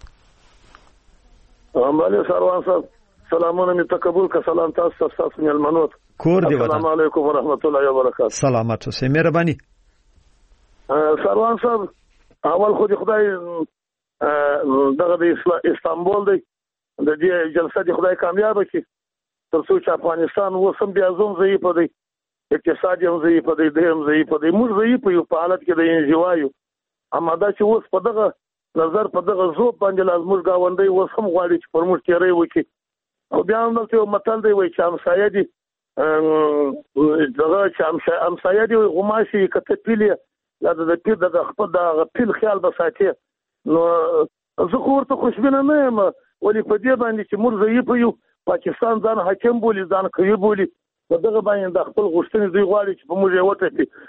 [SPEAKER 11] امالي سروان صاحب سلامونه می تقبل کا سلام تاسو ملمنو
[SPEAKER 4] کور دی
[SPEAKER 11] السلام علیکم ورحمت الله وبرکاته
[SPEAKER 4] سلامات اوسئ مهرباني
[SPEAKER 11] سروان صاحب اول خو خدای دغه د استانبول دی د دې جلسه د خدای کامیاب کړي ترڅو چې افغانستان وسم بیا زوم ضعیف دی اقتصادي هم ضعیف دی دیم ضعیف دی موږ ضعیف یو په حالت کې د انزوایو اما دا چې اوس په دغه نظر په دغه زو باندې لازم غاوندې وسم غواړي چې پر موږ تیرې وکړي او بیا هم نو متل دی وای چې همسایه دي دغه چې همسایه دي غماشي کته پیلې لا د پیر د خپل د پیل خیال بساتي نو زه خو ورته خوشبینه نه یم ولی په دې باندې چې موږ ضعیف یو پاکستان ځان حاکم بولی ځان کوي بولی په دغه باندې د خپل غوښتنې دوی غواړي چې په موږ یې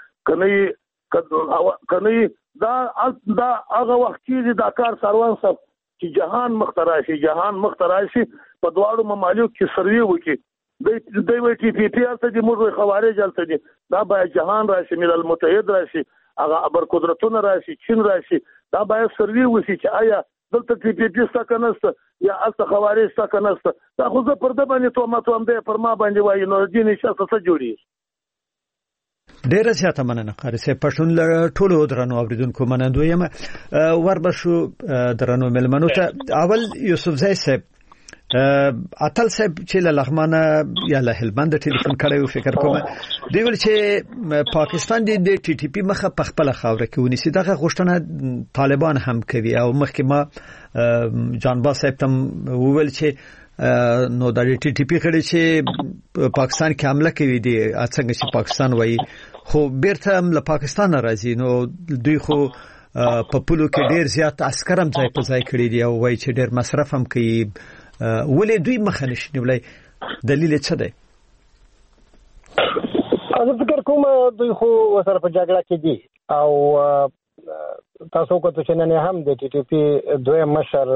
[SPEAKER 11] وټکي کني دا هغه وخت کې دا کار سروان صاحب چې جهان مخترع شي په دواړو ممالک کې سروي وکړي دوی وایي چې پی پی الته دي موږ خوارج الته دي دا باید جهان راشي ملل متحد راشي هغه ابر قدرتونه راشي چین راشي دا باید سروي وشي چې آیا دلته پی پی پی ستکه نسته یا الته خوارج ستکه نسته دا خو زه پر د باندې تومت هم دی پر ما باندې وایي نو دین شاسته څه جوړي
[SPEAKER 4] ډیره زیاته مننه قاری صاحب پښتون ټولو درنو اوریدونکو منندوی یم وربشو درنو ملمنو ته اول یوسف زئی صاحب اتل صاحب چې له لغمانه یا له هلمند ټلیفون کړو فکر کوم دی ول چې پاکستان د ټي ټي پی مخه په خپل خاوره کې ونیسي دغه غوښتنه طالبان هم کوي او مخکې ما جانباز صاحب تم وویل چې نو د ټي ټي پی کړي چې پاکستان کې حمله کوي دي څنګه چې پاکستان وایي خو بیرته له پاکستان راځي نو دوی خو په پولو کې ډیر زیات عسكر هم ځای په ځای کړی دي او وایي چې ډیر مصرف هم کوي ولې دوی مخه نشي نیولای دلیل څه دی
[SPEAKER 8] زه فکر کوم دوی خو سره په جګړه کې دي او تاسو کو ته نن هم د ټي ټي پی دوی مشر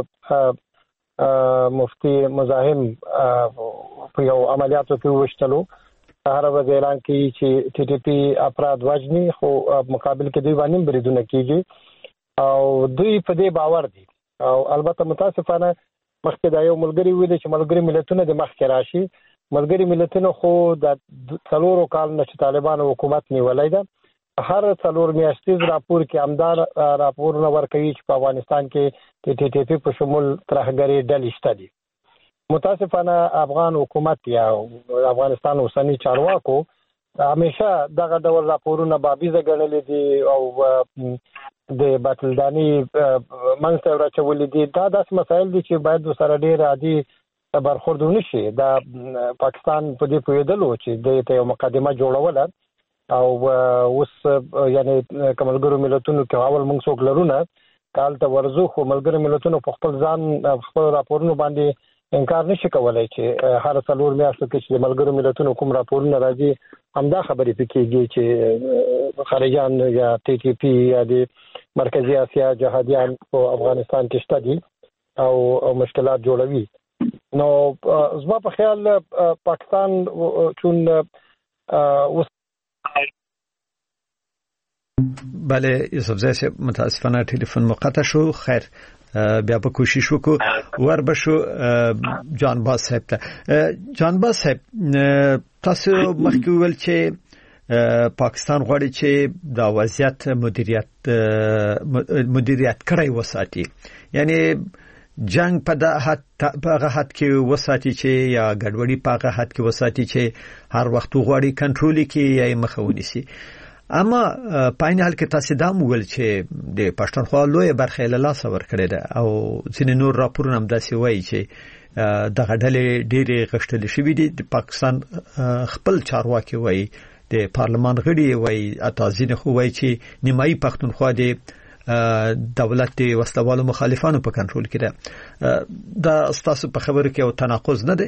[SPEAKER 8] مفتي مزاحم په یو عملیاتو کې وشتلو هر ورځ اعلان کوي چې ټي ټي پی افراد وژني خو مقابل کې دوی باندې بریدونه کیږي او دوی په دې باور دي او البته متاسفانه مخکې دا یو ملګری ویل چې ملګری ملتونه د مخکې راشي. ملګری ملتونه خو د 4 کال نه چې طالبان حکومت نیولای ده، هر 4 میاشتې راپور کې امدار راپور نه ورکوي چې په افغانستان کې د ټي ټي پی په شمول ترهګری ډلې شته دي. متاسفانه افغان حکومت یا افغانستان اوسنی چارواکو همیشه دغه ډول راپورونه بابیزه ګڼلې دي او د باطلداني منځته راچولې دي. دا داسې مسایل دي چې باید سره ډېر عادي برخورد ونشي. دا پاکستان په دې پوهېدلو چې د یو مقدمه جوړوله او اوس یعنی کملګرو ملتونو کې اول موږ څوک لرونه کال ته ورزو، خو ملګرو ملتونو په خپل ځان خپل راپورونو باندې انکار نشي کولای چې هر 4 میاشتو کې چې ملګرو ملتونو کوم راپورونه راځي همدا خبرې پکېږي چې خارجيان یا ټي ټي پی یا د مرکزی اسیا جهادیان په افغانستان کې شته دي او مشکلات جوړوي. نو زما په خیال پاکستان چون
[SPEAKER 4] بله یوسف زای صاحب متاسفانه ټلیفون مقطع شو. خیر بیا په کوشش وکړو ور بشو جان باز صاحب ته. جان باز صاحب تاسو مخکې ویل چې پاکستان غواړي چې دا وضعیت مدیریت کړی وساتي، یعنی جنگ په هغه حد کې وساتي چې یا ګډوډي په هغه حد کې وساتي چې هر وخت غواړي کنټرول کې یا مخاوني سي. اما پاین حال کې تاسو دا ویل چې د پښتونخوا لوی برخه له لاس ور کړی ده او ځینې نور راپورونه هم داسې وایي چې د غډلې ډېرې غشتل شوې دي. د پاکستان خپل چارواکي وایي، د پارلمان غړي وایي، اتازین خو وایي چې نیمایي پښتونخوا د دولت د وسلوالو مخالفانو په کنټرول کې ده. دا تاسو په خبرو کې او تناقض نه دی؟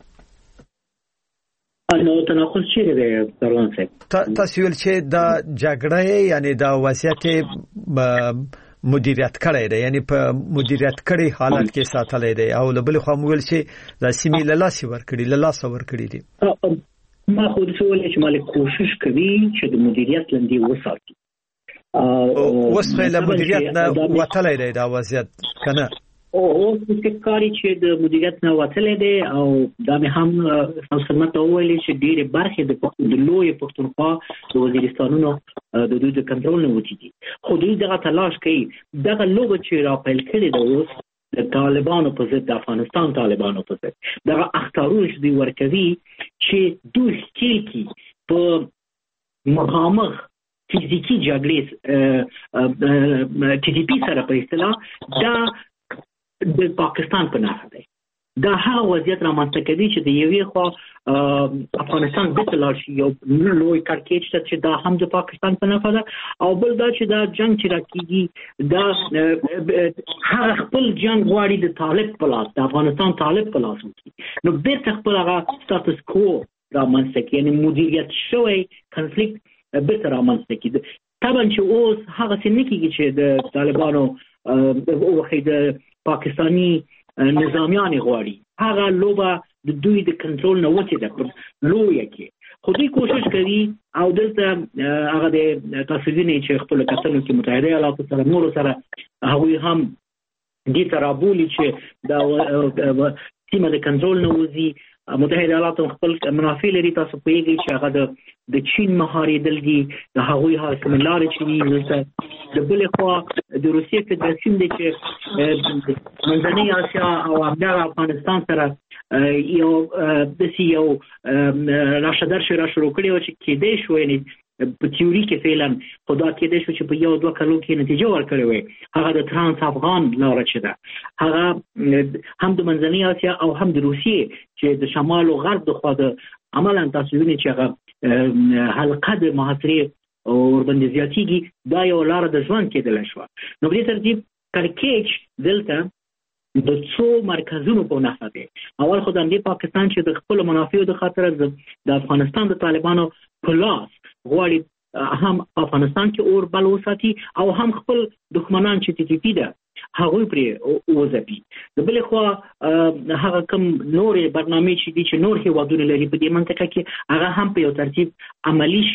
[SPEAKER 5] نو تناقض چیرې دی پروان صاحب؟
[SPEAKER 4] تاسو ویل چې دا جګړه یعنی دا وضعیت مدیریت کړی دی، یعنی په مدیریت کړي حالت کې ساتلای دی او بل خو موږ چې د سیمې له لاس ور کړی دي.
[SPEAKER 5] ما خو د سوال چې مالک کوشش کوي چې د مدیریت لاندې وساتي.
[SPEAKER 4] وسخه له مدیریت نه وتلای دی دا وضعیت کنه؟
[SPEAKER 5] او فکرې چې د مدیریت نه وتلې دي او دا به هم خدمت وویل چې ډېر برخې د لوی پښتونخوا د وزیرستانونو د دوی د کنټرول نه وتی دي. خو دوی دغه تلاش کوي دغه لوبه چې را پیل کړي د اوس د طالبانو په ضد، د افغانستان طالبانو په ضد، دغه اختارونه چې دوی ورکوي چې دوی ستیکی په مخامخ فزیکی جګړې ټي ټي پی سره په اصطلاح دا د پاکستان په نافه دی. دا هغه وضعیت رامنځته کوي چې د یوې خوا افغانستان د تلل شي یو لوی کارکېچ چې دا هم د پاکستان په نافه ده، او بل دا چې دا جنگ چې راکېږي دا هغه خپل جنگ غواړي د طالب په لاس، د افغانستان طالب په لاس وکړي. نو بیرته خپل هغه سټاتس کو رامنځته کوي، یعنی مدیریت شوی کنفلیکټ بیرته رامنځته کوي. طبعا چې اوس هغه څه نه کېږي چې د طالبانو وخت د پاکستانی نظامیان غواړي، هغه لوبه د دوی د کنټرول نه وتی ده پر لوی کې. خو دوی کوشش کوي او دلته هغه د تاسوینه چې خپل کتنو کې متحده ایالاتو سره نور سره هغه هم دې ترابولي چې دا سیمه د کنټرول نه وځي. متحده ایالاتو خپل منافع لري، تاسو پیږي چې هغه د چین مهاري دلګي د هغوی حاصل لارې چې دلته د بل خوا د روسیې فدراسیون د چې منځنۍ اسیا او همدغه افغانستان سره یو د سیو راشدار شروع کړي او چې کېدې شو، یعنی په تیوري کې فعلا خدا کېدې شو چې په یو دوه کلو کې نتیجه ورکړي وي. هغه د ترانس افغان لار چې ده، هغه هم د منځنۍ اسیا او هم د روسیې چې د شمال او غرب د خوا د عملاً تاسو وینئ چې هغه حلقه د محاصرې او ورباندې زیاتېږي، دا یو لار د ژوند کېدلی شوه. نو په دې ترتیب کړکېچ دلته د څو مرکزونو په نښه دی. اول خو د همدې پاکستان چې د خپلو منافعو د خاطره د افغانستان د طالبانو په لاس غواړي هم افغانستان کې اور بل وساتي او هم خپل دښمنان چې ټي ټي پی ده هغوی پرې وځپي. د بلې خوا هغه کوم نورې برنامې چې دي چې نور هېوادونه لري په دې منطقه کې هغه هم په یو ترتیب عملي شي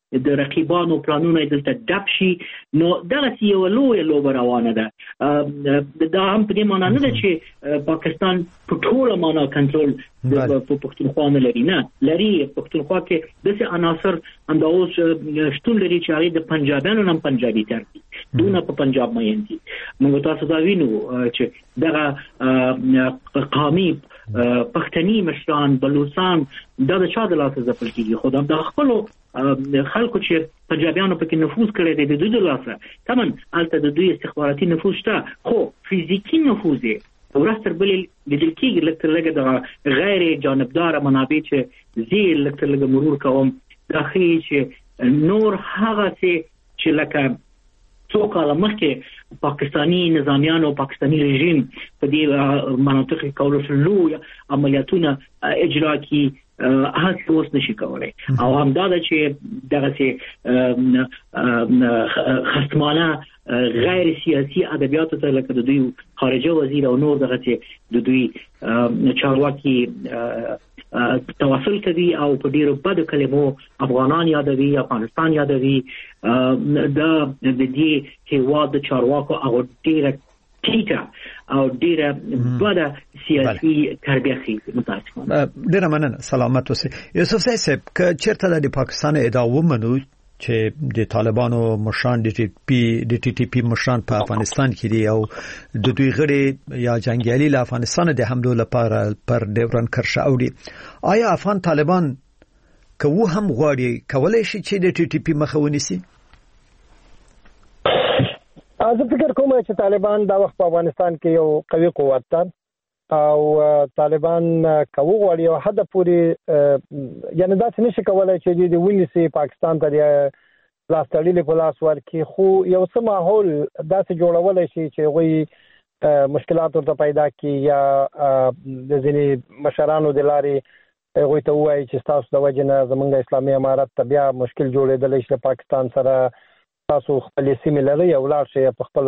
[SPEAKER 5] د رقیبانو پلانونه دلته ډب شي نو دغه یو لوی لوبه روانه ده. دا هم په دې معنی نه ده چې پاکستان په ټوله معنا کنټرول په پښتونخوا نه لري، نه لري. پښتونخوا کې داسې عناصر همدا اوس شتون لري چې هغه د پنجابیانو نام پنجابي تر دي، دونه په پنجاب مین دي. موږ تاسو دا وینو چې دغه قومي پښتني مشران بلوچستان دا د چا د لاسه ځپل کیږي، خو دا خپل خلکو چې پنجابیانو پکې نفوذ کړی دی د دوی د لاسه. تمن البته د دوی استخباراتي نفوذ شته، خو فزیکی نفوذ یې ورستر بلې لیدل کېږي. لکه لږه د غیر جانبدار منابع چې زیر لکه مرور کوم دا ښیي چې نور هغه چې لکه څو کاله مخکې پاکستاني نظامیانو پاکستاني رژیم په دې مناطق کې کولو شلو عملیاتونه اجرا کی هڅه اوس نشي کولای. او همدا ده چې دغه خصمانه غیر سیاسي ادبیات ته لکه د دوی خارجه وزیر او نور دغه د دوی چارواکي تواصل کوي او په ډیرو بد کلمو افغانان یادوي، افغانستان یادوي. دا د دې هیواد د چارواکو او ډیره ټیټه او ډیره بده سیاسي تربیه خي متاسفانه.
[SPEAKER 4] ډیره مننه، سلامت اوسئ. یوسف صاحب که چیرته د پاکستان ادعا ومنو چې د طالبانو مشران د ټي ټي پی مشران په افغانستان کې دي او د دوی غړي یا جنگیالي له افغانستان د حملو لپاره پر ډیورن کرښه اوړي، آیا افغان طالبان که و هم غواړي کولای شي چې د ټي ټي پی مخه ونیسي؟
[SPEAKER 8] زه فکر کوم چې طالبان دا وخت په افغانستان کې یو قوي قوت ده او طالبان کوو غواړي او حد پورې یعنی دا څه نشي کولای چې د ونیسي پاکستان ته لاس تړلې په لاس ورکړي، خو یو څه ماحول داسې جوړولای شي چې هغوی مشکلات ورته پیدا کړي یا د ځینې مشرانو د لارې هغوی ته ووایي چې ستاسو د وجې نه زموږ اسلامي امارت ته بیا مشکل جوړېدلی شي، پاکستان سره تاسو خپلې سیمې لرئ او لاړ شئ په خپله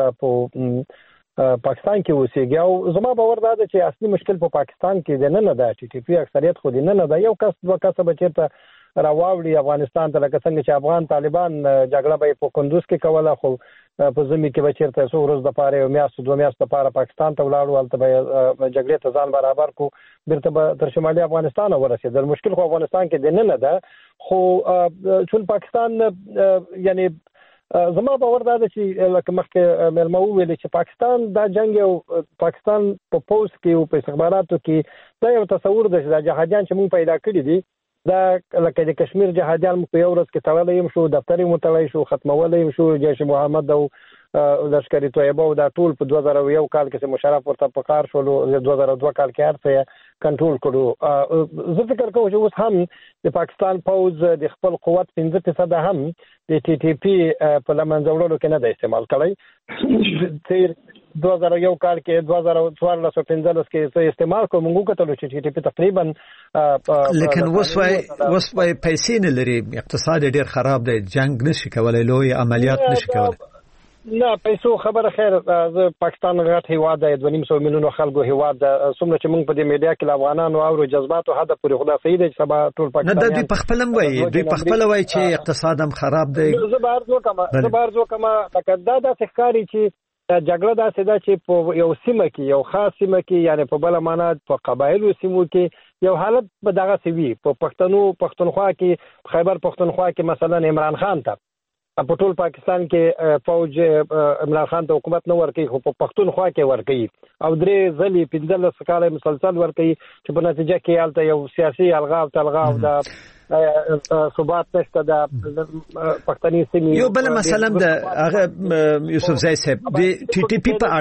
[SPEAKER 8] په پاکستان کې اوسېږي. او زما باور دا ده چې اصلي مشکل په پاکستان کې دی، نه ده ټي ټي پی اکثریت خو دی نه ده. یو کس دوه کسه به چېرته راواوړي افغانستان ته، لکه څنګه چې افغان طالبان جګړه به یې په کندوز کې کوله، خو په ژمي کې به چېرته څو ورځو دپاره یو میاشت دوه میاشتو دپاره پاکستان ته ولاړو، هلته به جګړې ته ځان برابر کړو، بیرته به تر شمالي افغانستان ورسېدل. مشکل خو افغانستان کې دی نه ده، خو چون پاکستان یعنی زما باور دا ده چې لکه مخکې مېلمه وویل چې پاکستان دا جنګ او پاکستان په پوز کې او په استخباراتو کې دا یو تصور ده چې دا جهادیان چې موږ پیدا کړي دي دا لکه د کشمیر جهادیان په یو ورځ کې تړلی یم شو، دفتر یې متړی شو، ختمولی یم شو، جیش محمد او لشکرې طیبه او دا ټول په 2001 کال کې مشرف ورته په کار شولو، 2002 کال کې هر څه کنټرول کړو. زه فکر کوم چې اوس هم د پاکستان پوز د خپل قوت 15% هم د ټي ټي پی په لمنځه وړلو کې نه دی استعمال کړی. تیر 2001 کال کې 2014 کې استعمال کوم موږ کتلو چې ټي ټي پی تقریبا
[SPEAKER 4] لیکن وس وای پیسې نه لري، اقتصاد ډیر خراب دی، جنگ نشي کولای، لوی عملیات نشي کولای.
[SPEAKER 8] نه پیسو خبره خیر، زه پاکستان غټ هیواد دی، 2.5 میلیونو خلکو هیواد ده، څومره چې موږ په دې میډیا کې افغانانو او جذباتو حد پورې خدا صحیح دی چې سبا ټول پاکستان
[SPEAKER 4] نه دوی په خپل وایي، دوی په خپل وایي چې اقتصاد هم خراب دی.
[SPEAKER 8] زه بار زه کما لکه دا د ښکاری چې جګړه داسې ده چې په یو سیمه کې یو خاص سیمه کې یعنی په بل معنا په قبایلو سیمو کې یو حالت په دغه سوي په پښتونخوا کې خیبر پښتونخوا کې مثلا عمران خان ته په ټول پاکستان کې فوج عمران خان ته حکومت نه ورکوي، خو په پښتونخوا کې ورکوي او 3 ځلې 15 کاله مسلسل ورکوي چې په نتیجه کې هلته یو سیاسي الغاو د ثبات نشته د پښتني سیمې.
[SPEAKER 4] یو بل مثلا د هغه یوسف زای صاحب د ټي ټي پی په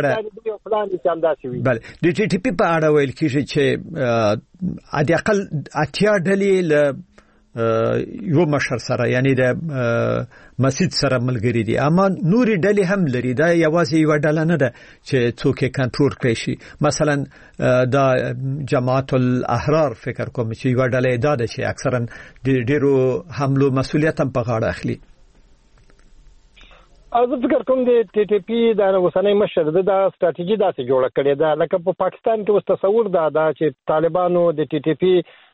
[SPEAKER 4] اړه بل د ټي ټي پی په اړه ویل کیږي چې عادي اقل اتیا ډلې له یو مشر سره یعنی د مسجد سره ملګری دي، اما نوري ډلې هم لري، دا یوازې یو ډله نه ده چې څوک کنټرول کړي شي. مثلا دا جماعت الاحرار فکر کوم چې یو ډله ده چې اکثرا د ډیرو حملو مسؤلیت هم په غاړه اخلي.
[SPEAKER 8] زه فکر کوم د ټي ټي پی د اوسنۍ مشر د ستراتیژي داسې جوړه کړې ده لکه په پاکستان کې اوس تصور ده چې طالبانو د ټي ټي پی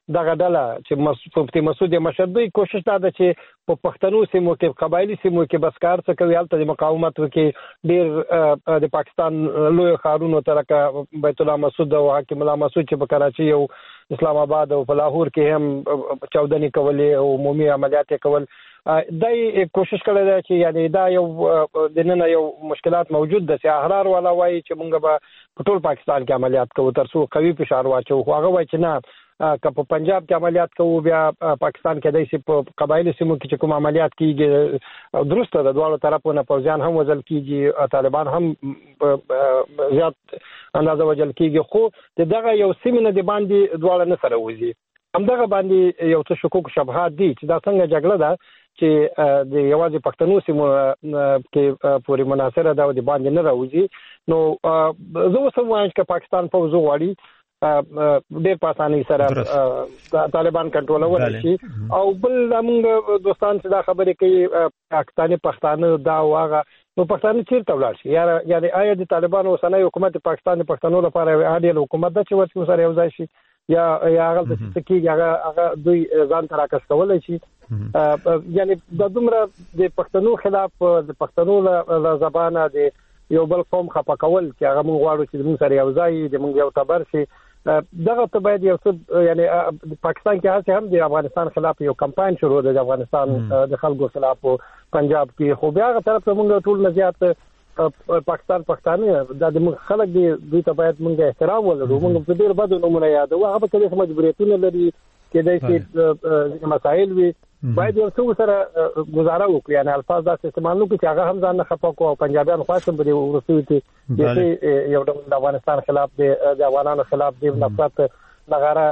[SPEAKER 8] دغه ډله چې مفتي مسعود مشهدي کوشش دا ده چې په پښتنو سیمو کې قبایلی سیمو کې بس کار څه کوي هلته د مقاومت وکړي. ډیر د پاکستان لوی ښارونو ترکه بیت الله مسعود او حاکم الله مسعود چې په کراچي او اسلام آباد او په لاهور کې هم چاودنې کولې او عمومي عملیات کول. دای کوشش کړی دی چې یعنی دا یو د نن یو مشکلات موجود ده چې احرار والا وایي چې موږ به په ټول پاکستان کې عملیات کوو تر څو قوي فشار واچو، خو هغه وایي چې نه که په پنجاب کې عملیات کوو بیا پاکستان کې دای چې په قبایلی سیمو کې کوم عملیات کیږي درسته د دوه طرفونو پوځیان هم وژل کیږي، طالبان هم زیات اندازه وژل کیږي، خو دغه یو سیمه د باندې دوه نه سره وځي. همدغه باندې یو څه شکوک شبهات دي چې دا څنګه جګړه ده چې د یوازې پښتنو سیمو کې پوری مناصره ده او د باندې نه راوځي. نو زه اوس هم وایم چې پاکستان پوځ غواړي ډېر په اسانۍ سره طالبان کنټرولول شي. او بل موږ دوستان چې دا خبرې کوي پاکستاني پښتانه دا واغه نو پښتانه چیرته ولاړ شي یا آیا د طالبان اوسنۍ حکومت پاکستان د پښتنو لپاره عادل حکومت ده چې ورته سره یو ځای شي یا هغه د سکیږي هغه دوی ځان تراکس کولای شي. یعنی د دومره د پښتنو خلاف د پښتنو له زبانه د یو بل قوم خپه کول چې هغه موږ غواړو چې موږ سره یو ځای د موږ یو تبر شي. دغه ته باید یو څه یعنی پاکستان کې هڅه هم د افغانستان خلاف یو کمپاین شروع د افغانستان د خلکو خلاف پنجاب کې، خو بیا هغه طرف ته موږ ټول نزيات پاکستان پښتانه د خلک دی دوی ته باید موږ احترام ولرو. موږ په ډیر بده نمونه یادو هغه په کې مجبوریتونه لري کې دای چې مسائل وي باید یو څه سره گزاره وکړي. یعنی الفاظ داسې استعمال نکړي چې هغه هم ځان نه خپه کو او پنجابیان خاصه په ورسوي چې یو د افغانستان خلاف د افغانانو خلاف د نفرت لغاره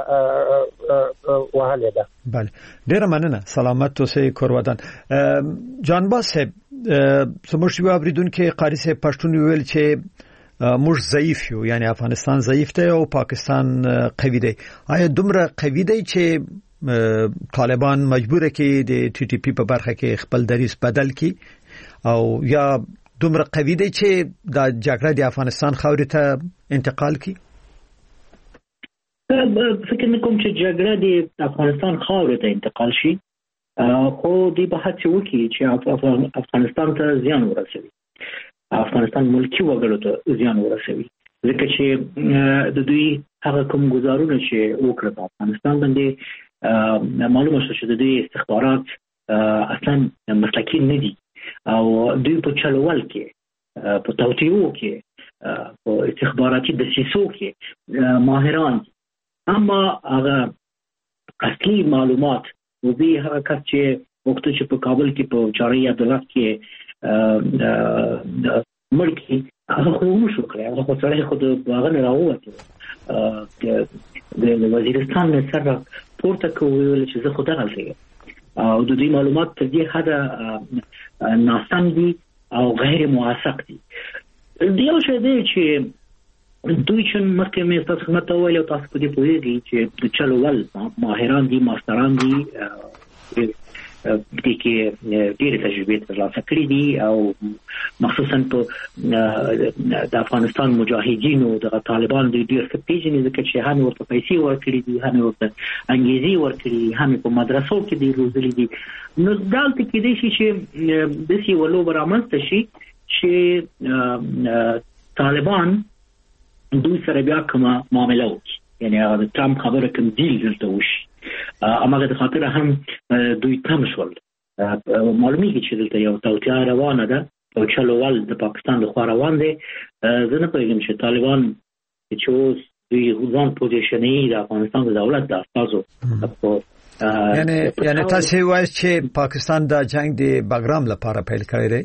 [SPEAKER 8] وهلې ده.
[SPEAKER 4] بله ډیر مننه، سلامت اوسئ کورودان. جانباز صاحب سموږ یو اوریدونکو قاری صاحب پښتون ویل چې موږ ضعیف یو، یعنی افغانستان ضعیف دی او پاکستان قوي دی. آیا دومره قوي دی چې طالبان مجبور کې د ټي ټي پی په برخه کې خپل دریس بدل کړي او یا دومره قوي دی چې د جګړه د افغانستان خاورې ته انتقال کړي؟
[SPEAKER 5] فکر نکوم چې جګړه د افغانستان خاورې ته انتقال شي، خو دی به هڅه وکړي چې افغانستان ته زیان ورسوي، افغانستان ملکی وګړو ته زیان ورسوي، ځکه چې د دوی هغه کوم گزارونه چې وکړه په افغانستان باندې معلومه شو چې د دوی استخبارات اصلا مسلکي نه دي او دوی په چلول کې په توطئو کې په استخباراتي دسیسو کې ماهران دي، اما هغه اصلي معلومات و به هغه کس چې وخت چې په کابل کې په چاري عدالت کې ملکی هغه خو نشو کړی، هغه خو سره خو هغه نه راووته د وزیرستان نه سره پورته کوي چې زه خو دغه او د دې معلومات تر دې حد ناسم دي او غیر موثق دي. یو شی دی چې دوی چې مخکې مې تاسو خدمت ویل او تاسو په دې پوهیږئ چې د چلول ماهران دي، ماستران دي دي کې ډېر تجربه ترلاسه کړې دي او مخصوصا په د افغانستان مجاهدینو د طالبان د ډېر څه پیژنې ځکه چې هم ورته پیسې ورکړي دي، هم ورته انګریزي ورکړي، هم په مدرسو کې دي روزلي دي. نو دلته کې دي چې د سی ولو برامسته شي چې طالبان دوی سره بیا کومه معامله وکړي، یعنی هغه د ټرمپ خبره کوم دیل دلته وشي، اماګه د خاطر هم دوی تم شول. معلومیږي چې دلته یو توطئه روانه ده او چلول د پاکستان د خوا روان دي. زه نه پوهیږم چې طالبان چې اوس دوی ځان پوزیشنې د افغانستان د دولت د استازو
[SPEAKER 4] یعنی تاسو وایئ چې پاکستان د جنگ د بګرام لپاره پیل کړی دی؟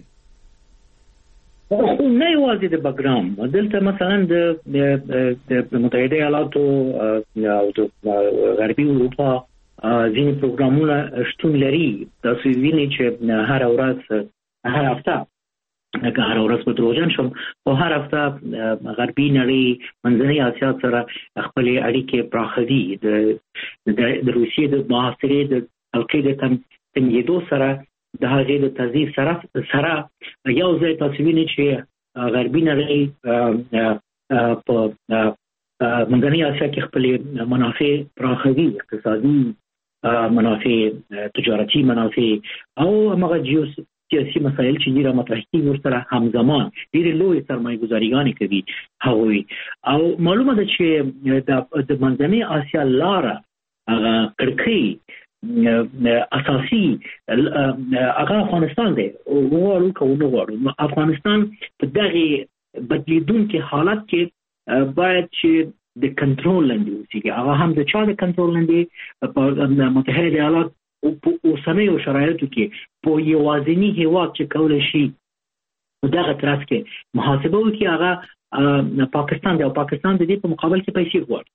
[SPEAKER 5] نه یوازې د بګرام، دلته مثلا د متحده ایالاتو او د غربي اروپا ځینې پروګرامونه شتون لري. تاسو وینئ چې هر هفته هر ورځ په دروژن شم او هر هفته غربي نړۍ منځنۍ اسیا سره خپل اړیکې پراخوي. د روسیې د محاصرې د القاعده تمهیدو سره د هغې د تضعیف سره یو ځای تاسو وینئ چې غربي نړۍ په منځنۍ اسیا کې خپل منافع پراخوي، اقتصادي منافع، تجارتي منافع او هغه سیاسي مسایل چې ډیره مطرح کیږي ورسره همزمان ډیره لوی سرمایه‌ګذاریګانې کوي هغوی. او معلومه ده چې د منځنۍ اسیا لاره کړکۍ اساسي هغه افغانستان دی. وغواړو که ونه غواړو افغانستان په دغه بدلیدونکي حالت کې باید چې د کنټرول لاندې اوسېږي. هغه هم د چا د کنټرول لاندې؟ په متحده ایالات په اوسنیو شرایطو کې په یوازینی هیواد چې کولی شي دغه ترڅ کې محاسبه وکړي هغه پاکستان دی، او پاکستان د دې په مقابل کې پیسې غواړي،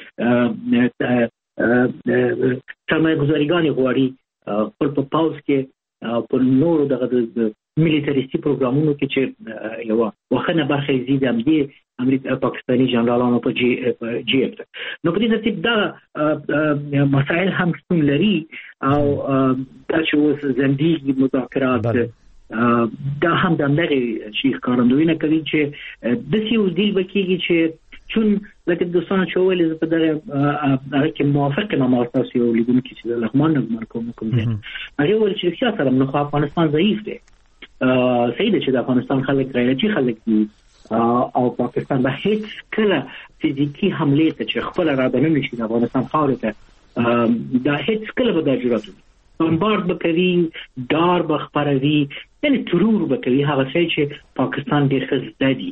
[SPEAKER 5] سرمایه‌ګذاریګانې غواړي، خپل په پاوز کې په نورو دغه د ملیټریستي پروګرامونو کې چې یو وخنه برخه یې د همدې امریکا پاکستاني جنرالانو په جی اف ده. نو په دې ترتیب دا مسائل هم شتون لري او دا چې اوس زندګي مذاکرات دا هم د همدغه شي ښکارندویي نه کوي چې داسې یو ډیل به کېږي چې چون لکه دوستانو چې وویل زه په دغه هغه کې موافق یم ما تاسو یو لیدونکي چې د لغمان نه کوم دی هغه ویل چې رښتیا سره نو افغانستان ضعیف دی. صحیح ده چې د افغانستان خلک غیرتي خلک دي او پاکستان به هیڅ کله فزیکی حمله ته چې خپل را دننه شي د افغانستان خاورې ته دا هیڅ کله به دا جرأت وکړي. بمبارد به کوي، دار به خپروي، یعنی ترور به کوي، هغه څه چې پاکستان ډېر ښه زده دي.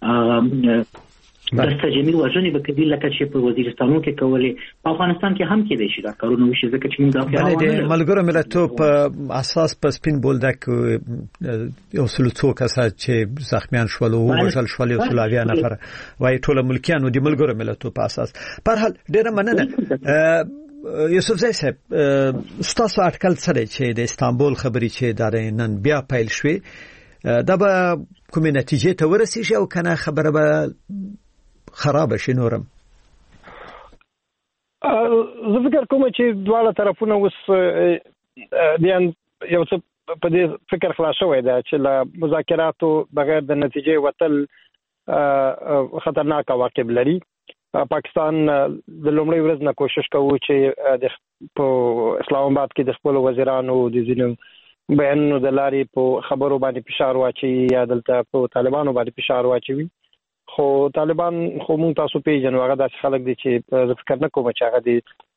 [SPEAKER 5] دستجمي وژنې به کوي لکه چې په وزیرستانو کې کولې، په افغانستان کې هم کېدای شي دا کارونه وشي ځکه چې موږ د
[SPEAKER 4] ملګرو ملتونو په اساس په سپین بولدک یو سلو څو کسان چې زخمیان شول او وژل شول یو سلو اویا نفر وایي ټول ملکیانو د ملګرو ملتونو په اساس. په هر حال ډېره مننه یوسف زئی صاحب، ستاسو اټکل سره چې د استانبول خبرې چې د نن بیا پیل شوې دا به کومې نتیجې ته ورسیږي او کنه خبره به خراب شي نورم؟
[SPEAKER 8] زه فکر کوم چې دواړه طرفونه اوس یو څه په دې فکر خلاص شوی دی چې له مذاکراتو بغیر د نتیجې وتل خطرناک عواقب لري. پاکستان د لومړۍ ورځ نه کوشش کوي چې په اسلام آباد کې د خپل وزیرانو د ځینو بیانونو د لارې په خبرو باندې فشار واچي یا دلته په طالبانو باندې فشار واچوي. خو طالبان خو مونږ تاسو پیژنو هغه داسې خلک دي چې زه فکر نه کوم چې هغه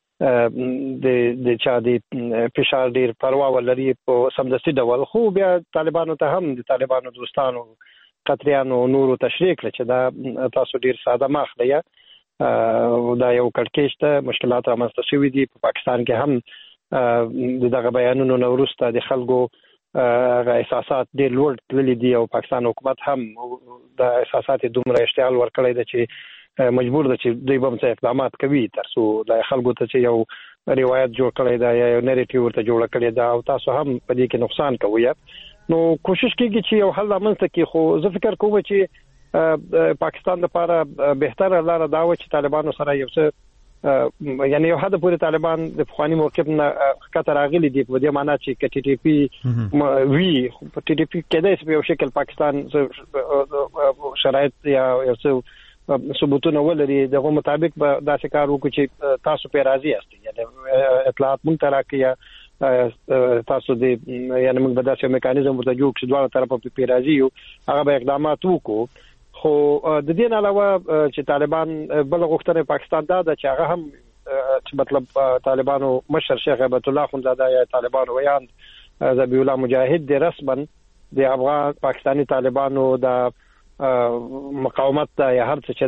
[SPEAKER 8] د چا د فشار ډیر پروا ولري په سمدستي ډول. خو بیا طالبانو ته هم د طالبانو دوستانو قطریانو نورو تشریح کړ چې دا تاسو ډیر ساده ماخله یا دا یو کړکېچ ته مشکلات رامنځته شوي دي. په پاکستان کې هم دغه بیانونو نه وروسته د خلکو احساسات ډېر لوړ تللي دي او پاکستان حکومت هم د احساسات دومره اشتعال ورکړی دی چې مجبور ده چې دوی به څه اقدامات کوي ترڅو د خلکو ته چې یو روایت جوړ کړی دی یا یو نریټیو ورته جوړ کړی دی او تاسو هم په دې کې نقصان کوي. نو کوشش کیږي چې یو حل رامنځته کړي. خو زه فکر کوم چې پاکستان لپاره بهتره لاره دا و چې طالبانو سره یو څه یعنی یو حد پورې طالبان د فخوانی موقف نه خطر راغلي دي په دې معنی چې ټي ټي پی وی په ټي ټي پی کې د یو شکل پاکستان شرایط یا یو څه ثبوتونه ولري دغه مطابق به داسې کار وکړي چې تاسو په راضي یاست. یعنی اطلاعات مونږ ته راکړي تاسو د یعنی موږ به داسې میکانیزم ورته جوړ کړو دواړه طرفه په راضي یو هغه به اقدامات وکړو. خو د دې نه علاوه چې طالبان بل غوښتنه پاکستان دا چې هغه هم چې مطلب طالبانو مشر شیخ هیبت الله خونزاده یا طالبانو ویاند ذبیح الله مجاهد د رسما د افغان پاکستانی طالبانو د مقاومت یا هر څه چې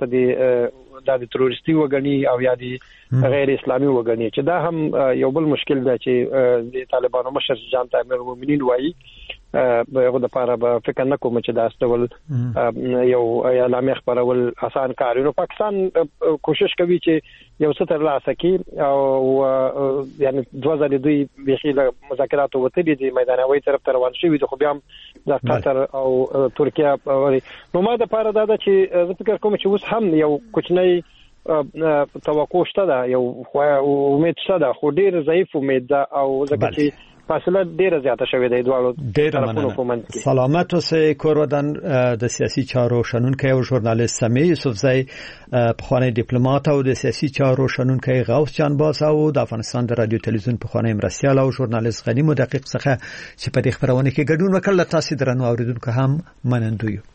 [SPEAKER 8] دا د تروریستي وګڼي او یا د غیر اسلامي وګڼي چې دا هم یو بل مشکل دی چې د طالبانو مشر جان امیر المؤمنین وایي هغه د لپاره به فکر نه کوم چې دا استول یو اعلان خبرول آسان کار نو پاکستان کوشش کوي چې یو څه تر لاسه کې او یعنی 2002 بخي مذاکرات وته دي میدانوي طرف ته روان شي خو بیا د قطر او ترکیه نو ما د لپاره دا چې زه فکر کوم چې اوس هم یو کوچنی توقع شته دا یو امید شته خو ډیر ضعیف امید ده او ځکه چې فاصله ډیره زیاته شوې ده دواړو طرفونو په منځ کې.
[SPEAKER 4] سلامت اوسئ. کور ودان د سیاسي چارو شنونکي او ژورنالیست سمیع یوسفزئی، پخوانی ډیپلوماټ او د سیاسي چارو شنونکي غوث جانباز او د افغانستان د رادیو تلویزیون پخوانی مرستیال او ژورنالیست غنی مدقق څخه چې په دې خبرونه کې ګډون وکړ. تاسو درنو اوریدونکو هم منندوی.